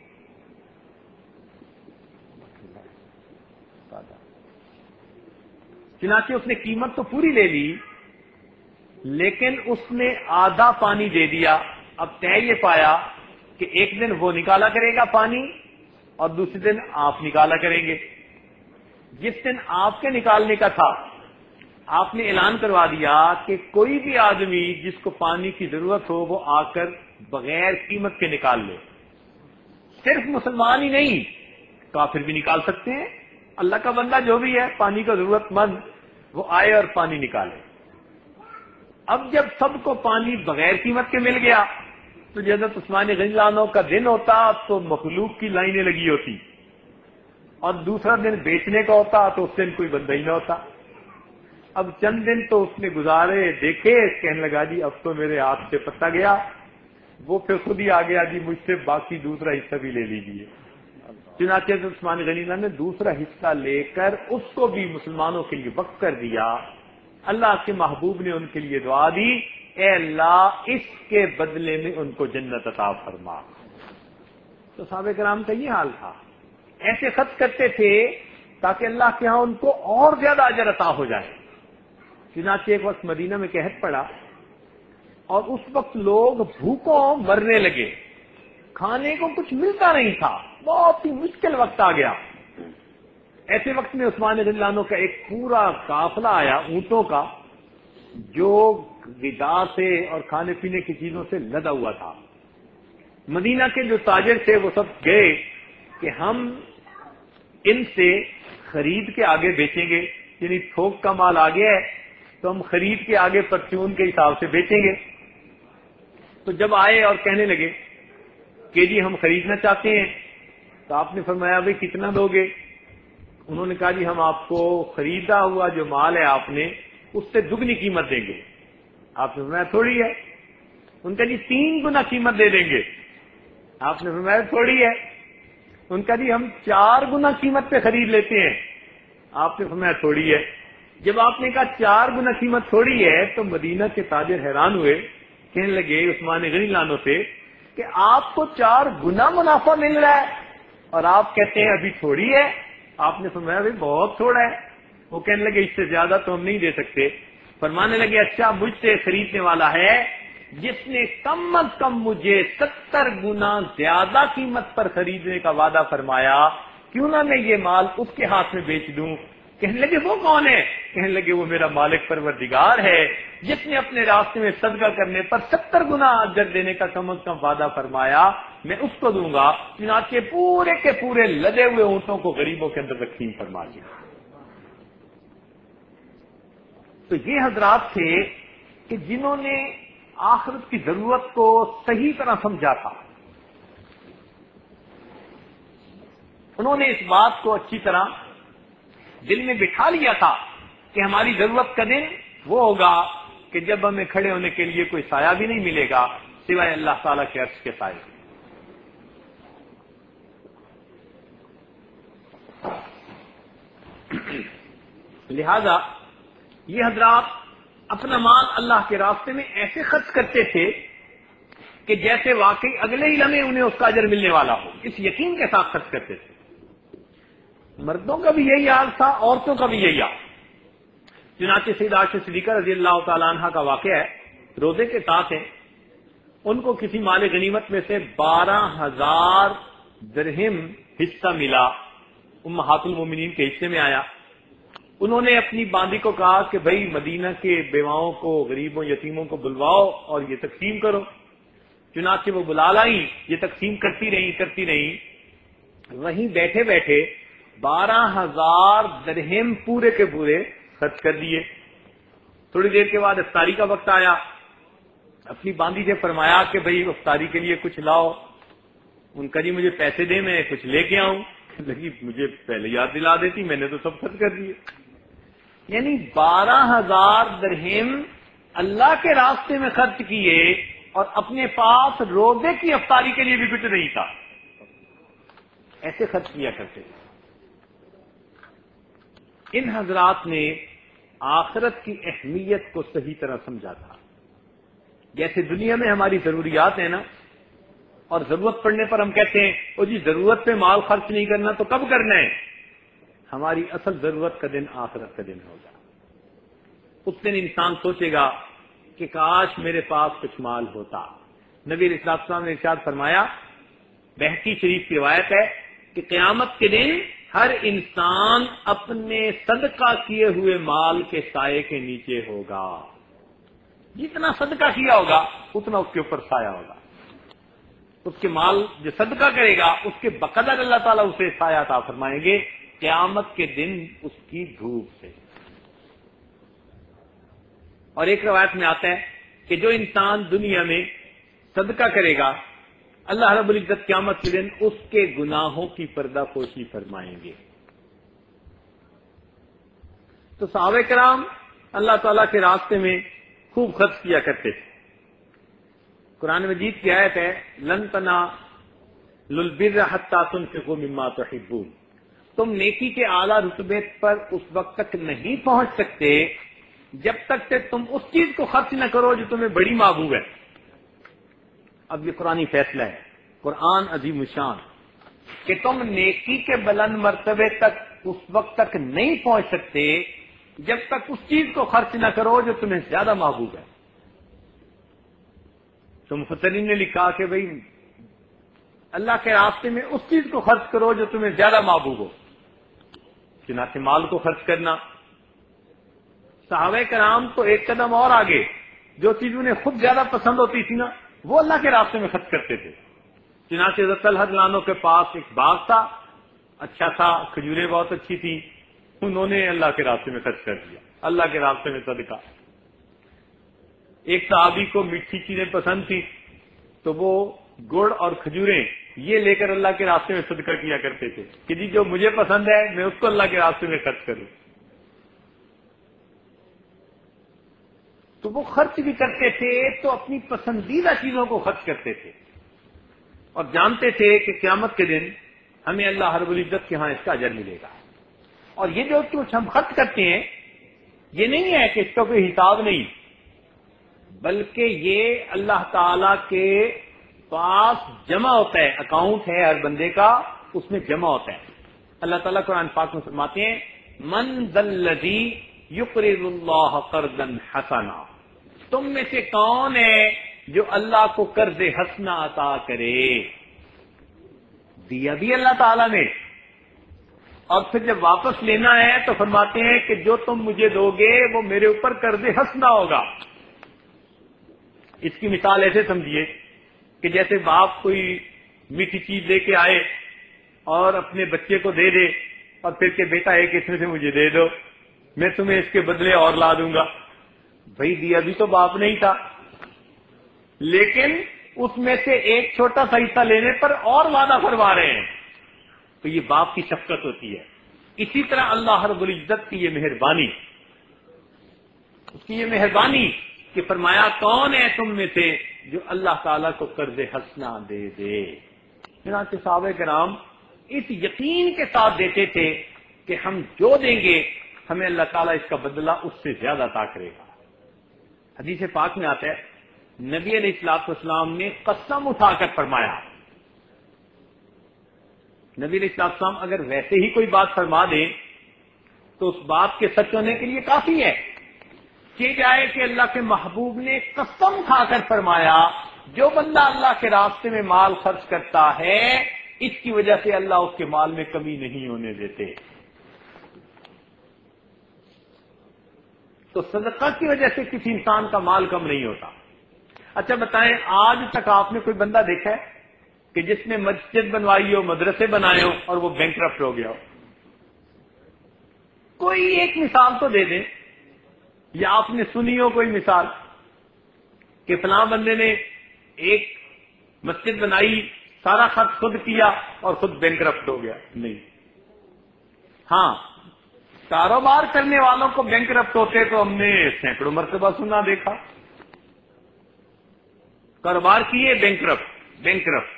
چنانچہ اس نے قیمت تو پوری لے لی لیکن اس نے آدھا پانی دے دیا. اب طے یہ پایا کہ ایک دن وہ نکالا کرے گا پانی اور دوسرے دن آپ نکالا کریں گے. جس دن آپ کے نکالنے کا تھا آپ نے اعلان کروا دیا کہ کوئی بھی آدمی جس کو پانی کی ضرورت ہو وہ آ کر بغیر قیمت کے نکال لے. صرف مسلمان ہی نہیں کافر بھی نکال سکتے ہیں. اللہ کا بندہ جو بھی ہے پانی کا ضرورت مند وہ آئے اور پانی نکالے. اب جب سب کو پانی بغیر قیمت کے مل گیا تو حضرت عثمان غنی عنہ کا دن ہوتا تو مخلوق کی لائنیں لگی ہوتی، اور دوسرا دن بیچنے کا ہوتا تو اس دن کوئی بندہ ہی نہ ہوتا. اب چند دن تو اس نے گزارے دیکھے، کہنے لگا جی اب تو میرے ہاتھ سے پتا گیا. وہ پھر خود ہی آ گیا جی مجھ سے باقی دوسرا حصہ بھی لے لیجیے. چنانچہ عثمان غنی نے دوسرا حصہ لے کر اس کو بھی مسلمانوں کے لیے وقف کر دیا. اللہ کے محبوب نے ان کے لیے دعا دی اے اللہ اس کے بدلے میں ان کو جنت عطا فرما. تو صحابہ کرام کا یہ حال تھا، ایسے خرچ کرتے تھے تاکہ اللہ کے ہاں ان کو اور زیادہ اجر عطا ہو جائے. چنانچہ ایک وقت مدینہ میں قحط پڑا اور اس وقت لوگ بھوکوں مرنے لگے، کھانے کو کچھ ملتا نہیں تھا، بہت ہی مشکل وقت آ گیا. ایسے وقت میں عثمان رضی اللہ عنہ کا ایک پورا قافلہ آیا اونٹوں کا، جو غذا سے اور کھانے پینے کی چیزوں سے لدا ہوا تھا. مدینہ کے جو تاجر تھے وہ سب گئے کہ ہم ان سے خرید کے آگے بیچیں گے، یعنی تھوک کا مال آ گیا ہے تو ہم خرید کے آگے پرچون کے حساب سے بیچیں گے. تو جب آئے اور کہنے لگے کہ جی ہم خریدنا چاہتے ہیں، تو آپ نے فرمایا بھائی کتنا دو گے؟ انہوں نے کہا جی ہم آپ کو خریدا ہوا جو مال ہے آپ نے اس سے دگنی قیمت دیں گے. آپ نے فرمایا تھوڑی ہے. ان کا جی 3 گنا قیمت دے دیں گے. آپ نے فرمایا تھوڑی ہے. ان کا جی ہم 4 گنا قیمت پہ خرید لیتے ہیں. آپ نے فرمایا تھوڑی ہے. جب آپ نے کہا 4 گنا قیمت تھوڑی ہے تو مدینہ کے تاجر حیران ہوئے، کہنے لگے عثمان غنی لانوں سے کہ آپ کو 4 گنا منافع مل رہا ہے اور آپ کہتے ہیں ابھی تھوڑی ہے. آپ نے فرمایا بھائی بہت تھوڑا ہے. وہ کہنے لگے اس سے زیادہ تو ہم نہیں دے سکتے. فرمانے لگے اچھا مجھ سے خریدنے والا ہے جس نے کم از کم مجھے 70 گنا زیادہ قیمت پر خریدنے کا وعدہ فرمایا، کیوں نہ میں یہ مال اس کے ہاتھ میں بیچ دوں. کہنے لگے وہ کون ہے؟ کہنے لگے وہ میرا مالک پروردگار ہے جس نے اپنے راستے میں صدقہ کرنے پر 70 گنا اجر دینے کا کم از کم وعدہ فرمایا، میں اس کو دوں گا. چنانچہ پورے کے پورے لدے ہوئے اونٹوں کو غریبوں کے اندر تقسیم فرما دیا. تو یہ حضرات تھے کہ جنہوں نے آخرت کی ضرورت کو صحیح طرح سمجھا تھا. انہوں نے اس بات کو اچھی طرح دل میں بٹھا لیا تھا کہ ہماری ضرورت کا دن وہ ہوگا کہ جب ہمیں کھڑے ہونے کے لیے کوئی سایہ بھی نہیں ملے گا سوائے اللہ تعالیٰ کے عرش کے سائے. لہذا یہ حضرات اپنا مال اللہ کے راستے میں ایسے خرچ کرتے تھے کہ جیسے واقعی اگلے ہی لمحے انہیں اس کا اجر ملنے والا ہو، اس یقین کے ساتھ خرچ کرتے تھے. مردوں کا بھی یہی حال تھا، عورتوں کا بھی یہی حال. چنانچہ سیدہ عائشہ صدیقہ رضی اللہ تعالیٰ عنہ کا واقعہ ہے، روزے کے ساتھ ہیں، ان کو کسی مال غنیمت میں سے 12,000 درہم حصہ ملا، امہات المومنین کے حصے میں آیا. انہوں نے اپنی باندی کو کہا کہ بھائی مدینہ کے بیواؤں کو، غریبوں یتیموں کو بلواؤ اور یہ تقسیم کرو. چنانچہ وہ بلا لائیں، یہ تقسیم کرتی رہیں. وہیں بیٹھے بیٹھے 12,000 درہم پورے کے پورے خرچ کر دیے. تھوڑی دیر کے بعد افطاری کا وقت آیا. اپنی باندی سے فرمایا کہ بھئی افطاری کے لیے کچھ لاؤ. ان کا جی مجھے پیسے دے، میں کچھ لے کے آؤں. لگی مجھے پہلے یاد دلا دیتی، میں نے تو سب خرچ کر دیے. یعنی 12,000 درہم اللہ کے راستے میں خرچ کیے اور اپنے پاس روزے کی افطاری کے لیے بھی کچھ نہیں تھا. ایسے خرچ کیا کرتے تھے. ان حضرات نے آخرت کی اہمیت کو صحیح طرح سمجھا تھا. جیسے دنیا میں ہماری ضروریات ہیں نا، اور ضرورت پڑنے پر ہم کہتے ہیں او جی ضرورت پہ مال خرچ نہیں کرنا تو کب کرنا ہے؟ ہماری اصل ضرورت کا دن آخرت کا دن ہوگا. اس دن انسان سوچے گا کہ کاش میرے پاس کچھ مال ہوتا. نبی علیہ السلام نے ارشاد فرمایا، بہقی شریف کی روایت ہے کہ قیامت کے دن ہر انسان اپنے صدقہ کیے ہوئے مال کے سائے کے نیچے ہوگا. جتنا صدقہ کیا ہوگا اتنا اس کے اوپر سایہ ہوگا. اس کے مال جو صدقہ کرے گا اس کے بقدر اللہ تعالیٰ اسے سایہ عطا فرمائیں گے قیامت کے دن اس کی دھوپ سے. اور ایک روایت میں آتا ہے کہ جو انسان دنیا میں صدقہ کرے گا اللہ رب العزت قیامت کے دن اس کے گناہوں کی پردہ پوشی فرمائیں گے. تو صحابہ کرام اللہ تعالیٰ کے راستے میں خوب خرچ کیا کرتے تھے. قرآن مجید کی آیت ہے لن تنالوا البر حتى تنفقوا مما تحبون. تم نیکی کے اعلیٰ رتبے پر اس وقت تک نہیں پہنچ سکتے جب تک کہ تم اس چیز کو خرچ نہ کرو جو تمہیں بڑی محبوب ہے. اب یہ قرآنی فیصلہ ہے، قرآن عظیم الشان، کہ تم نیکی کے بلند مرتبے تک اس وقت تک نہیں پہنچ سکتے جب تک اس چیز کو خرچ نہ کرو جو تمہیں زیادہ محبوب ہے. تو مفسرین نے لکھا کہ بھئی اللہ کے راستے میں اس چیز کو خرچ کرو جو تمہیں زیادہ محبوب ہو. چنانچہ مال کو خرچ کرنا، صحابہ کرام تو ایک قدم اور آگے، جو چیز انہیں خود زیادہ پسند ہوتی تھی نا وہ اللہ کے راستے میں خرچ کرتے تھے. چنانچہ حضرت طلحہ رضی اللہ عنہ کے پاس ایک باغ تھا، اچھا تھا، کھجوریں بہت اچھی تھی، انہوں نے اللہ کے راستے میں خرچ کر دیا، اللہ کے راستے میں صدقہ. ایک صحابی کو میٹھی چیزیں پسند تھی تو وہ گڑ اور کھجوریں یہ لے کر اللہ کے راستے میں صدقہ کیا کرتے تھے کہ جی جو مجھے پسند ہے میں اس کو اللہ کے راستے میں خرچ کروں. تو وہ خرچ بھی کرتے تھے تو اپنی پسندیدہ چیزوں کو خرچ کرتے تھے اور جانتے تھے کہ قیامت کے دن ہمیں اللہ رب العزت کے ہاں اس کا اجر ملے گا. اور یہ جو کچھ ہم خرچ کرتے ہیں یہ نہیں ہے کہ اس کا کوئی حساب نہیں، بلکہ یہ اللہ تعالی کے پاس جمع ہوتا ہے، اکاؤنٹ ہے ہر بندے کا، اس میں جمع ہوتا ہے. اللہ تعالیٰ قرآن پاک میں فرماتے ہیں من ذا الذی یقرض اللہ قرضا حسنا، تم میں سے کون ہے جو اللہ کو قرض حسنا عطا کرے. دیا بھی اللہ تعالیٰ نے، اور پھر جب واپس لینا ہے تو فرماتے ہیں کہ جو تم مجھے دو گے وہ میرے اوپر قرض حسنا ہوگا. اس کی مثال ایسے سمجھیے کہ جیسے باپ کوئی میٹھی چیز لے کے آئے اور اپنے بچے کو دے دے اور پھر کہ بیٹا ایک اس میں سے مجھے دے دو، میں تمہیں اس کے بدلے اور لا دوں گا. بھائی دیا بھی تو باپ نہیں تھا، لیکن اس میں سے ایک چھوٹا سا حصہ لینے پر اور وعدہ فرما رہے ہیں. تو یہ باپ کی شفقت ہوتی ہے. اسی طرح اللہ رب العزت کی یہ مہربانی، اس کی یہ مہربانی کہ فرمایا کون ہے تم میں سے جو اللہ تعالیٰ کو قرض حسنا دے دے. چنانچہ صحابہ کرام اس یقین کے ساتھ دیتے تھے کہ ہم جو دیں گے ہمیں اللہ تعالیٰ اس کا بدلہ اس سے زیادہ عطا کرے گا. حدیث پاک میں آتا ہے نبی علیہ الصلوۃ والسلام نے قسم اٹھا کر فرمایا، نبی علیہ الصلوۃ والسلام اگر ویسے ہی کوئی بات فرما دیں تو اس بات کے سچ ہونے کے لیے کافی ہے کہ جائے کہ اللہ کے محبوب نے قسم کھا کر فرمایا جو بندہ اللہ کے راستے میں مال خرچ کرتا ہے اس کی وجہ سے اللہ اس کے مال میں کمی نہیں ہونے دیتے. تو صدقہ کی وجہ سے کسی انسان کا مال کم نہیں ہوتا. اچھا بتائیں آج تک آپ نے کوئی بندہ دیکھا ہے کہ جس نے مسجد بنوائی ہو، مدرسے بنائے ہو اور وہ بینکرپٹ ہو گیا ہو؟ کوئی ایک مثال تو دے دیں، یا آپ نے سنی ہو کوئی مثال کہ فلاں بندے نے ایک مسجد بنائی، سارا خرچ خود کیا اور خود بینکرپٹ ہو گیا؟ نہیں. ہاں کاروبار کرنے والوں کو بینکرپٹ ہوتے تو ہم نے سینکڑوں مرتبہ سنا دیکھا. کاروبار کیے بینکرپٹ،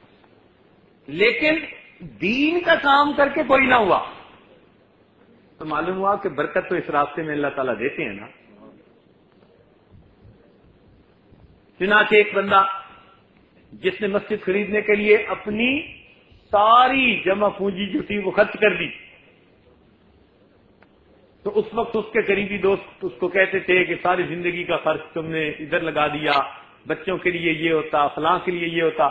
لیکن دین کا کام کر کے کوئی نہ ہوا. تو معلوم ہوا کہ برکت تو اس راستے میں اللہ تعالیٰ دیتے ہیں نا. چنانچہ ایک بندہ جس نے مسجد خریدنے کے لیے اپنی ساری جمع پونجی جو تھی وہ خرچ کر دی، تو اس وقت اس کے قریبی دوست اس کو کہتے تھے کہ ساری زندگی کا خرچ تم نے ادھر لگا دیا، بچوں کے لیے یہ ہوتا، فلاں کے لیے یہ ہوتا.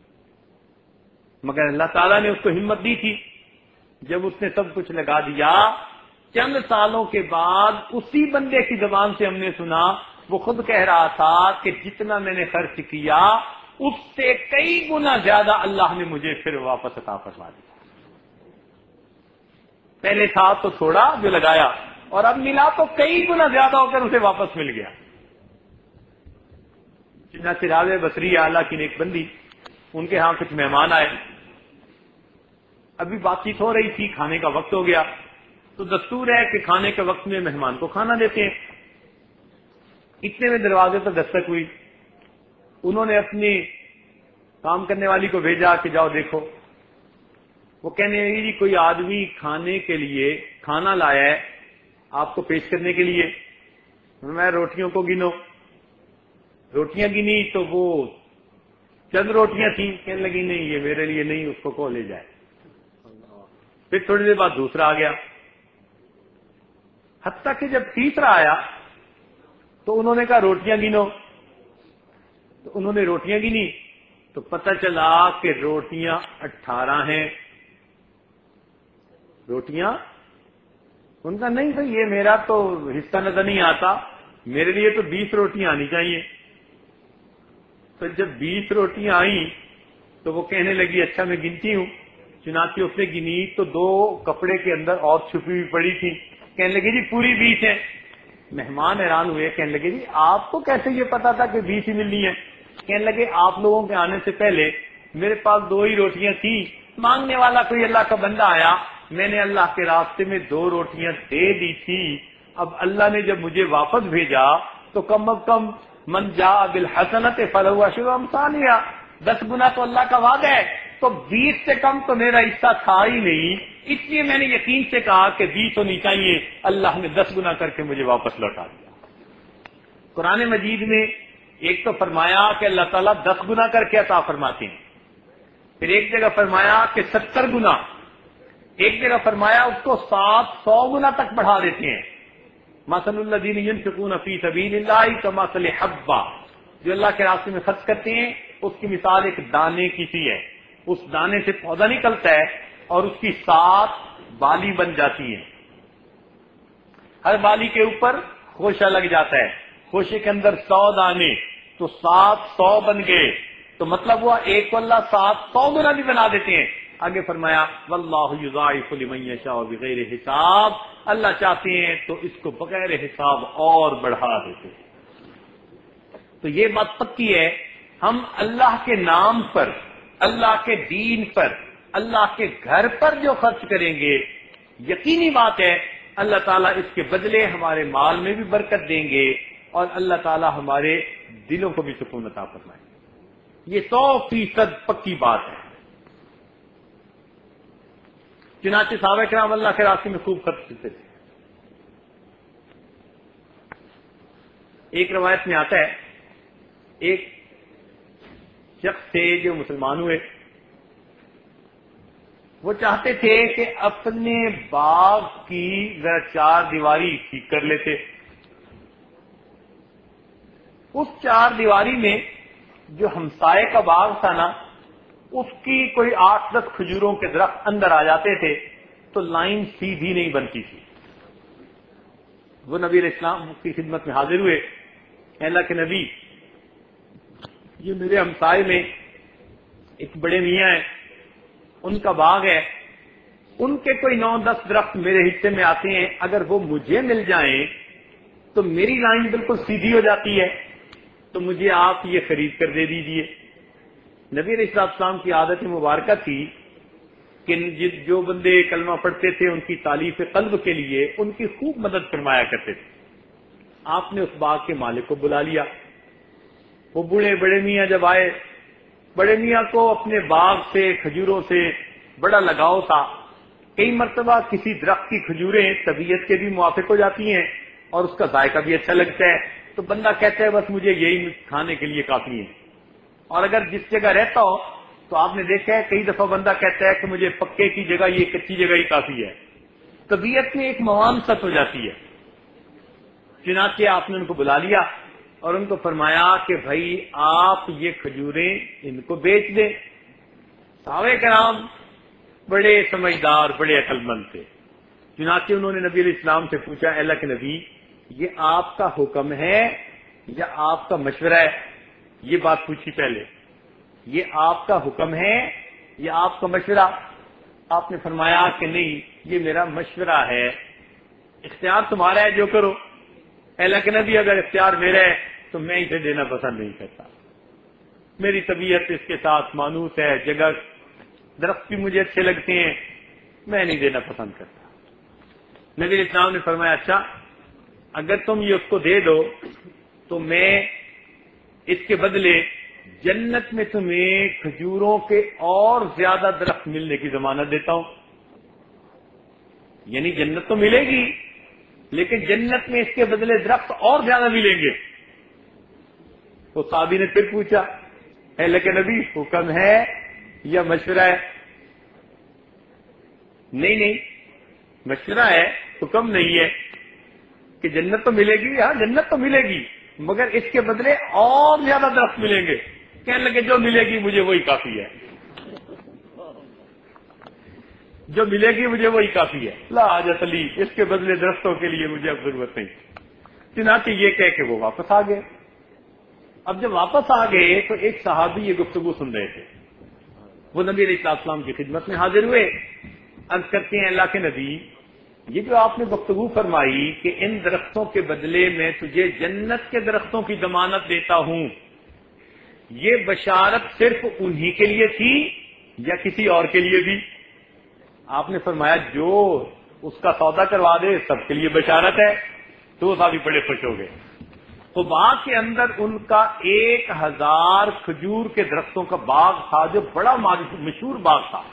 مگر اللہ تعالیٰ نے اس کو ہمت دی تھی. جب اس نے سب کچھ لگا دیا، چند سالوں کے بعد اسی بندے کی زبان سے ہم نے سنا وہ خود کہہ رہا تھا کہ جتنا میں نے خرچ کیا اس سے کئی گنا زیادہ اللہ نے مجھے پھر واپس عطا فرما دیا. پہلے تھا تو تھوڑا جو لگایا اور اب ملا تو کئی گنا زیادہ ہو کر اسے واپس مل گیا. چنانچہ راوی بصری اعلیٰ کی نیک بندی، ان کے ہاں کچھ مہمان آئے، ابھی بات چیت ہو رہی تھی، کھانے کا وقت ہو گیا. تو دستور ہے کہ کھانے کے وقت میں مہمان کو کھانا دیتے ہیں. اتنے میں دروازے پر دستک ہوئی. انہوں نے اپنی کام کرنے والی کو بھیجا کہ جاؤ دیکھو. وہ کہنے لگی جی کوئی آدمی کھانے کے لیے کھانا لایا ہے آپ کو پیش کرنے کے لیے. میں روٹیوں کو گنو، روٹیاں گنی تو وہ چند روٹیاں تھیں، کہنے لگی نہیں یہ میرے لیے نہیں، اس کو لے جائے۔ پھر تھوڑی دیر بعد دوسرا آ گیا، حتیٰ کہ جب تیسرا آیا تو انہوں نے کہا روٹیاں گنو، تو انہوں نے روٹیاں گنی تو پتہ چلا کہ روٹیاں 18 ہیں۔ روٹیاں ان کا نہیں بھائی یہ میرا تو حصہ نظر نہیں آتا، میرے لیے تو 20 روٹیاں آنی چاہیے۔ تو جب 20 روٹیاں آئیں تو وہ کہنے لگی اچھا میں گنتی ہوں، چنانچہ اس نے گنی تو 2 کپڑے کے اندر اور چھپی ہوئی پڑی تھی، کہنے لگی جی پوری 20 ہیں۔ مہمان حیران ہوئے، کہنے لگے جی آپ کو کیسے یہ پتا تھا کہ 20 ہی ملنی ہے؟ کہنے لگے آپ لوگوں کے آنے سے پہلے میرے پاس 2 ہی روٹیاں تھیں، مانگنے والا کوئی اللہ کا بندہ آیا، میں نے اللہ کے راستے میں 2 روٹیاں دے دی تھی، اب اللہ نے جب مجھے واپس بھیجا تو کم از کم من جاء بالحسنۃ فلہ عشر امثالھا، 10 گنا تو اللہ کا وعدہ ہے، تو 20 سے کم تو میرا حصہ تھا ہی نہیں، اس لیے میں نے یقین سے کہا کہ 20 ہونی چاہیے، اللہ نے 10 گنا کر کے مجھے واپس لوٹا دیا۔ قرآن مجید میں ایک تو فرمایا کہ اللہ تعالیٰ 10 گنا کر کے عطا فرماتے ہیں، پھر ایک جگہ فرمایا کہ 70 گنا، ایک جگہ فرمایا اس کو 700 گنا تک بڑھا دیتے ہیں۔ مثل الذین ینفقون فی سبیل اللہ کمثل حبہ، جو اللہ کے راستے میں خرچ کرتے ہیں اس کی مثال ایک دانے کی سی ہے، اس دانے سے پودا نکلتا ہے اور اس کی 7 بالی بن جاتی ہیں، ہر بالی کے اوپر خوشہ لگ جاتا ہے، خوشے کے اندر 100 دانے تو 700 بن گئے، تو مطلب ہوا ایک کو اللہ 700 گنا بھی بنا دیتے ہیں۔ آگے فرمایا واللہ یضاعف لمن یشاء بغیر حساب، اللہ چاہتے ہیں تو اس کو بغیر حساب اور بڑھا دیتے ہیں۔ تو یہ بات پکی ہے، ہم اللہ کے نام پر، اللہ کے دین پر، اللہ کے گھر پر جو خرچ کریں گے، یقینی بات ہے اللہ تعالیٰ اس کے بدلے ہمارے مال میں بھی برکت دیں گے اور اللہ تعالیٰ ہمارے دلوں کو بھی سکون عطا فرمائیں گے۔ یہ 100% پکی بات ہے۔ چنانچہ صحابہ کرام اللہ کے راستے میں خوب خرچ کرتے تھے۔ ایک روایت میں آتا ہے ایک شخص تھے جو مسلمان ہوئے، وہ چاہتے تھے کہ اپنے باغ کی ذرا 4 دیواری ٹھیک کر لیتے۔ اس 4 دیواری میں جو ہمسائے کا باغ تھا نا، اس کی کوئی 8-10 کھجوروں کے درخت اندر آ جاتے تھے تو لائن سیدھی نہیں بنتی تھی۔ وہ نبی علیہ السلام کی خدمت میں حاضر ہوئے، کہ اللہ کے نبی یہ میرے ہمسائے میں ایک بڑے میاں ہیں، ان کا باغ ہے، ان کے کوئی 9-10 درخت میرے حصے میں آتے ہیں، اگر وہ مجھے مل جائیں تو میری لائن بالکل سیدھی ہو جاتی ہے، تو مجھے آپ یہ خرید کر دے دیجئے۔ نبی علیہ السلام کی عادت مبارکہ تھی کہ جو بندے کلمہ پڑھتے تھے ان کی تالیف قلب کے لیے ان کی خوب مدد فرمایا کرتے تھے۔ آپ نے اس باغ کے مالک کو بلا لیا۔ وہ بڑے میاں جب آئے، بڑے میاں کو اپنے باغ سے، کھجوروں سے بڑا لگاؤ تھا۔ کئی مرتبہ کسی درخت کی کھجوریں طبیعت کے بھی موافق ہو جاتی ہیں اور اس کا ذائقہ بھی اچھا لگتا ہے، تو بندہ کہتا ہے بس مجھے یہی کھانے کے لیے کافی ہے۔ اور اگر جس جگہ رہتا ہو تو آپ نے دیکھا ہے کئی دفعہ بندہ کہتا ہے کہ مجھے پکے کی جگہ یہ کچی جگہ ہی کافی ہے، طبیعت میں ایک موانست ہو جاتی ہے۔ چنانچہ آپ نے ان کو بلا لیا اور ان کو فرمایا کہ بھائی آپ یہ کھجوریں ان کو بیچ دیں۔ صحابہ کرام بڑے سمجھدار، بڑے عقل مند تھے، چنانچہ انہوں نے نبی علیہ السلام سے پوچھا اے اللہ کے نبی یہ آپ کا حکم ہے یا آپ کا مشورہ ہے؟ یہ بات پوچھی پہلے، یہ آپ کا حکم ہے یا آپ کا مشورہ؟ آپ نے فرمایا کہ نہیں یہ میرا مشورہ ہے، اختیار تمہارا ہے جو کرو۔ اے اللہ کے نبی اگر اختیار میرا ہے تو میں اسے دینا پسند نہیں کرتا، میری طبیعت اس کے ساتھ مانوس ہے، جگہ درخت بھی مجھے اچھے لگتے ہیں، میں نہیں دینا پسند کرتا۔ نبی علیہ السلام نے فرمایا اچھا اگر تم یہ اس کو دے دو تو میں اس کے بدلے جنت میں تمہیں کھجوروں کے اور زیادہ درخت ملنے کی ضمانت دیتا ہوں۔ یعنی جنت تو ملے گی لیکن جنت میں اس کے بدلے درخت اور زیادہ ملیں گے. تو صحابی نے پھر پوچھا اے اللہ کے نبی حکم ہے یا مشورہ ہے؟ نہیں مشورہ ہے، حکم نہیں ہے کہ جنت تو ملے گی. ہاں جنت تو ملے گی مگر اس کے بدلے اور زیادہ درخت ملیں گے. کہنے لگے جو ملے گی مجھے وہی کافی ہے، جو ملے گی مجھے وہی کافی ہے، لا حاجت لی، اس کے بدلے درختوں کے لیے مجھے اب ضرورت نہیں. چنانچہ یہ کہہ کے وہ واپس آ گئے. اب جب واپس آ گئے تو ایک صحابی یہ گفتگو سن رہے تھے. وہ نبی علیہ السلام کی خدمت میں حاضر ہوئے. عرض کرتے ہیں اللہ کے نبی، یہ جو آپ نے گفتگو فرمائی کہ ان درختوں کے بدلے میں تجھے جنت کے درختوں کی ضمانت دیتا ہوں، یہ بشارت صرف انہی کے لیے تھی یا کسی اور کے لیے بھی؟ آپ نے فرمایا جو اس کا سودا کروا دے سب کے لیے بشارت ہے. تو وہ صحابی بڑے خوش ہو گئے. تو باغ کے اندر ان کا 1000 کھجور کے درختوں کا باغ تھا جو بڑا مشہور باغ تھا.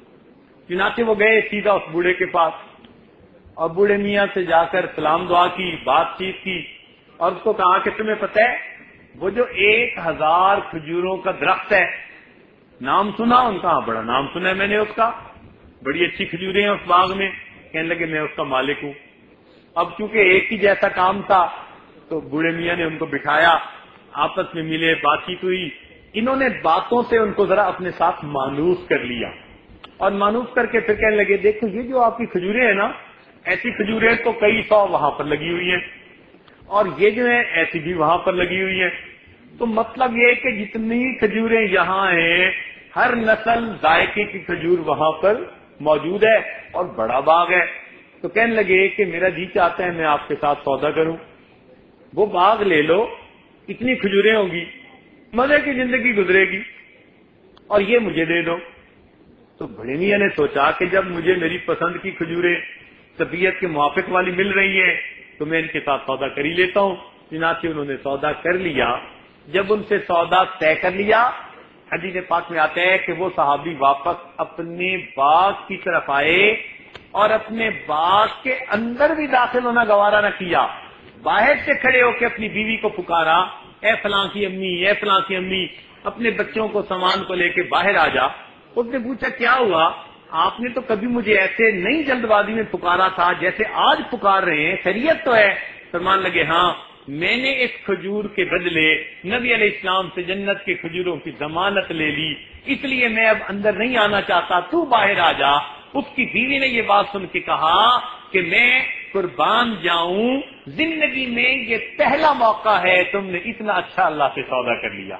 چنانچہ وہ گئے سیدھا اس بوڑھے کے پاس اور بوڑھے میاں سے جا کر سلام دعا کی، بات چیت کی اور اس کو کہا کہ تمہیں پتہ ہے وہ جو 1000 کھجوروں کا درخت ہے، نام سنا؟ ان کا بڑا نام سنا ہے میں نے اس کا، بڑی اچھی کھجوریں ہیں اس باغ میں. کہنے لگے میں اس کا مالک ہوں. اب چونکہ ایک ہی جیسا کام تھا تو بوڑھے میاں نے ان کو بٹھایا، آپس میں ملے، بات چیت ہوئی. انہوں نے باتوں سے ان کو ذرا اپنے ساتھ مانوس کر لیا اور مانوس کر کے پھر کہنے لگے دیکھو یہ جو آپ کی کھجوریں ہیں نا، ایسی کھجوریں تو کئی 100 وہاں پر لگی ہوئی ہیں اور یہ جو ہے ایسی بھی وہاں پر لگی ہوئی ہیں. تو مطلب یہ کہ جتنی کھجوریں یہاں ہیں ہر نسل ذائقے کی کھجور وہاں پر موجود ہے اور بڑا باغ ہے. تو کہنے لگے کہ میرا جی چاہتا ہے میں آپ کے ساتھ سودا کروں، وہ باغ لے لو، اتنی کھجوریں ہوں گی، مزے کی زندگی گزرے گی، اور یہ مجھے دے دو. تو بڑے میاں نے سوچا کہ جب مجھے میری پسند کی کھجوریں طبیعت کے موافق والی مل رہی ہیں تو میں ان کے ساتھ سودا کر ہی لیتا ہوں. چنانچہ انہوں نے سودا کر لیا. جب ان سے سودا طے کر لیا، حدیث پاک میں آتا ہے کہ وہ صحابی واپس اپنے باغ کی طرف آئے اور اپنے باغ کے اندر بھی داخل ہونا گوارا نہ کیا، باہر سے کھڑے ہو کے اپنی بیوی کو پکارا، اے فلاں کی امی، اے فلاں کی امی، اپنے بچوں کو سامان کو لے کے باہر آ جا. اس نے پوچھا کیا ہوا؟ آپ نے تو کبھی مجھے ایسے نہیں جلد بازی میں پکارا تھا جیسے آج پکار رہے ہیں، خیریت تو ہے؟ فرمان لگے ہاں، میں نے اس کھجور کے بدلے نبی علیہ السلام سے جنت کے کھجوروں کی ضمانت لے لی، اس لیے میں اب اندر نہیں آنا چاہتا، تو باہر آ جا. اس کی بیوی نے یہ بات سن کے کہا کہ میں قربان جاؤں، زندگی میں یہ پہلا موقع ہے تم نے اتنا اچھا اللہ سے سودا کر لیا،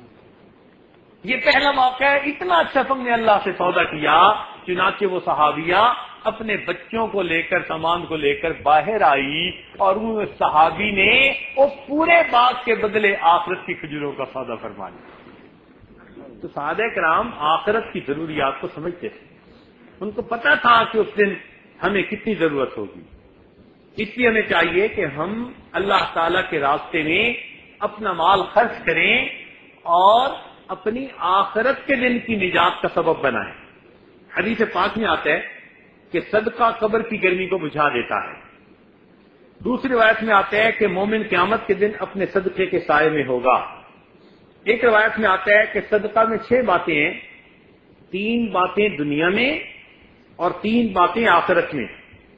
یہ پہلا موقع ہے، اتنا اچھا تم نے اللہ سے سودا کیا. چنانچہ وہ صحابیہ اپنے بچوں کو لے کر، سامان کو لے کر باہر آئی اور وہ صحابی نے وہ پورے باغ کے بدلے آخرت کی کھجوروں کا سودا فرما لیا. تو صحابہ کرام آخرت کی ضروریات کو سمجھتے تھے، ان کو پتا تھا کہ اس دن ہمیں کتنی ضرورت ہوگی. اس لیے ہمیں چاہیے کہ ہم اللہ تعالی کے راستے میں اپنا مال خرچ کریں اور اپنی آخرت کے دن کی نجات کا سبب بنائیں. حدیث پاک میں آتا ہے کہ صدقہ قبر کی گرمی کو بجھا دیتا ہے. دوسری روایت میں آتا ہے کہ مومن قیامت کے دن اپنے صدقے کے سائے میں ہوگا. ایک روایت میں آتا ہے کہ صدقہ میں 6 باتیں ہیں، 3 باتیں دنیا میں اور 3 باتیں آخرت میں.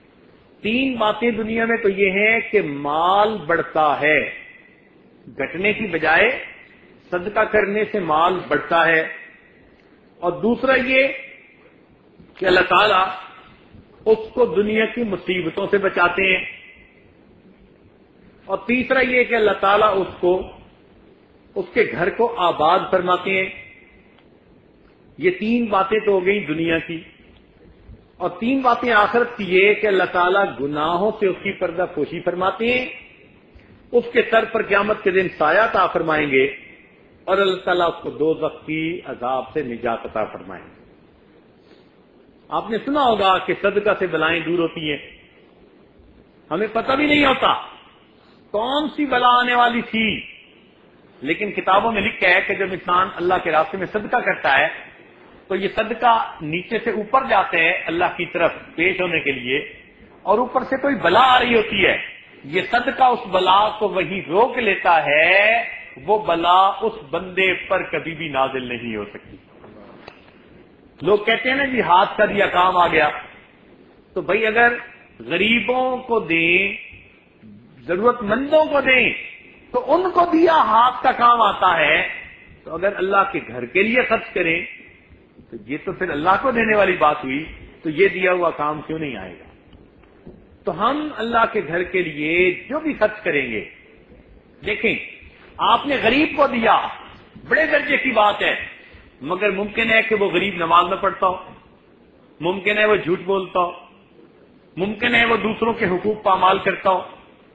3 باتیں دنیا میں تو یہ ہیں کہ مال بڑھتا ہے، گھٹنے کی بجائے صدقہ کرنے سے مال بڑھتا ہے. اور دوسرا یہ کہ اللہ تعالیٰ اس کو دنیا کی مصیبتوں سے بچاتے ہیں. اور تیسرا یہ کہ اللہ تعالیٰ اس کو، اس کے گھر کو آباد فرماتے ہیں. یہ 3 باتیں تو ہو گئی دنیا کی. اور 3 باتیں آخرت کی یہ کہ اللہ تعالیٰ گناہوں سے اس کی پردہ پوشی فرماتے ہیں، اس کے سر پر قیامت کے دن سایہ عطا فرمائیں گے اور اللہ تعالیٰ اس کو دوزخ کی عذاب سے نجات عطا فرمائیں گے. آپ نے سنا ہوگا کہ صدقہ سے بلائیں دور ہوتی ہیں. ہمیں پتہ بھی نہیں ہوتا کون سی بلا آنے والی تھی، لیکن کتابوں میں لکھا ہے کہ جب انسان اللہ کے راستے میں صدقہ کرتا ہے تو یہ صدقہ نیچے سے اوپر جاتے ہیں اللہ کی طرف پیش ہونے کے لیے، اور اوپر سے کوئی بلا آ رہی ہوتی ہے، یہ صدقہ اس بلا کو وہی روک لیتا ہے، وہ بلا اس بندے پر کبھی بھی نازل نہیں ہو سکتی۔ لوگ کہتے ہیں نا جی ہاتھ کا دیا کام آ گیا، تو بھائی اگر غریبوں کو دیں، ضرورت مندوں کو دیں تو ان کو دیا ہاتھ کا کام آتا ہے، تو اگر اللہ کے گھر کے لیے خرچ کریں تو یہ تو پھر اللہ کو دینے والی بات ہوئی، تو یہ دیا ہوا کام کیوں نہیں آئے گا؟ تو ہم اللہ کے گھر کے لیے جو بھی خرچ کریں گے، دیکھیں آپ نے غریب کو دیا، بڑے درجے کی بات ہے، مگر ممکن ہے کہ وہ غریب نماز نہ پڑھتا ہو، ممکن ہے وہ جھوٹ بولتا ہو، ممکن ہے وہ دوسروں کے حقوق پامال کرتا ہو۔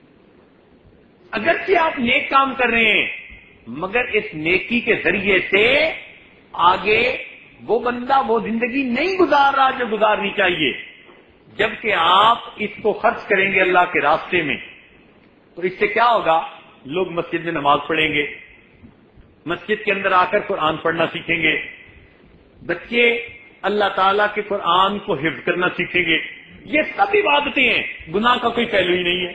اگرچہ آپ نیک کام کر رہے ہیں، مگر اس نیکی کے ذریعے سے آگے وہ بندہ وہ زندگی نہیں گزار رہا جو گزارنی چاہیے۔ جبکہ آپ اس کو خرچ کریں گے اللہ کے راستے میں، تو اس سے کیا ہوگا؟ لوگ مسجد میں نماز پڑھیں گے، مسجد کے اندر آ کر قرآن پڑھنا سیکھیں گے، بچے اللہ تعالیٰ کے قرآن کو حفظ کرنا سیکھیں گے۔ یہ سب عبادتیں ہیں، گناہ کا کوئی پہلو ہی نہیں ہے۔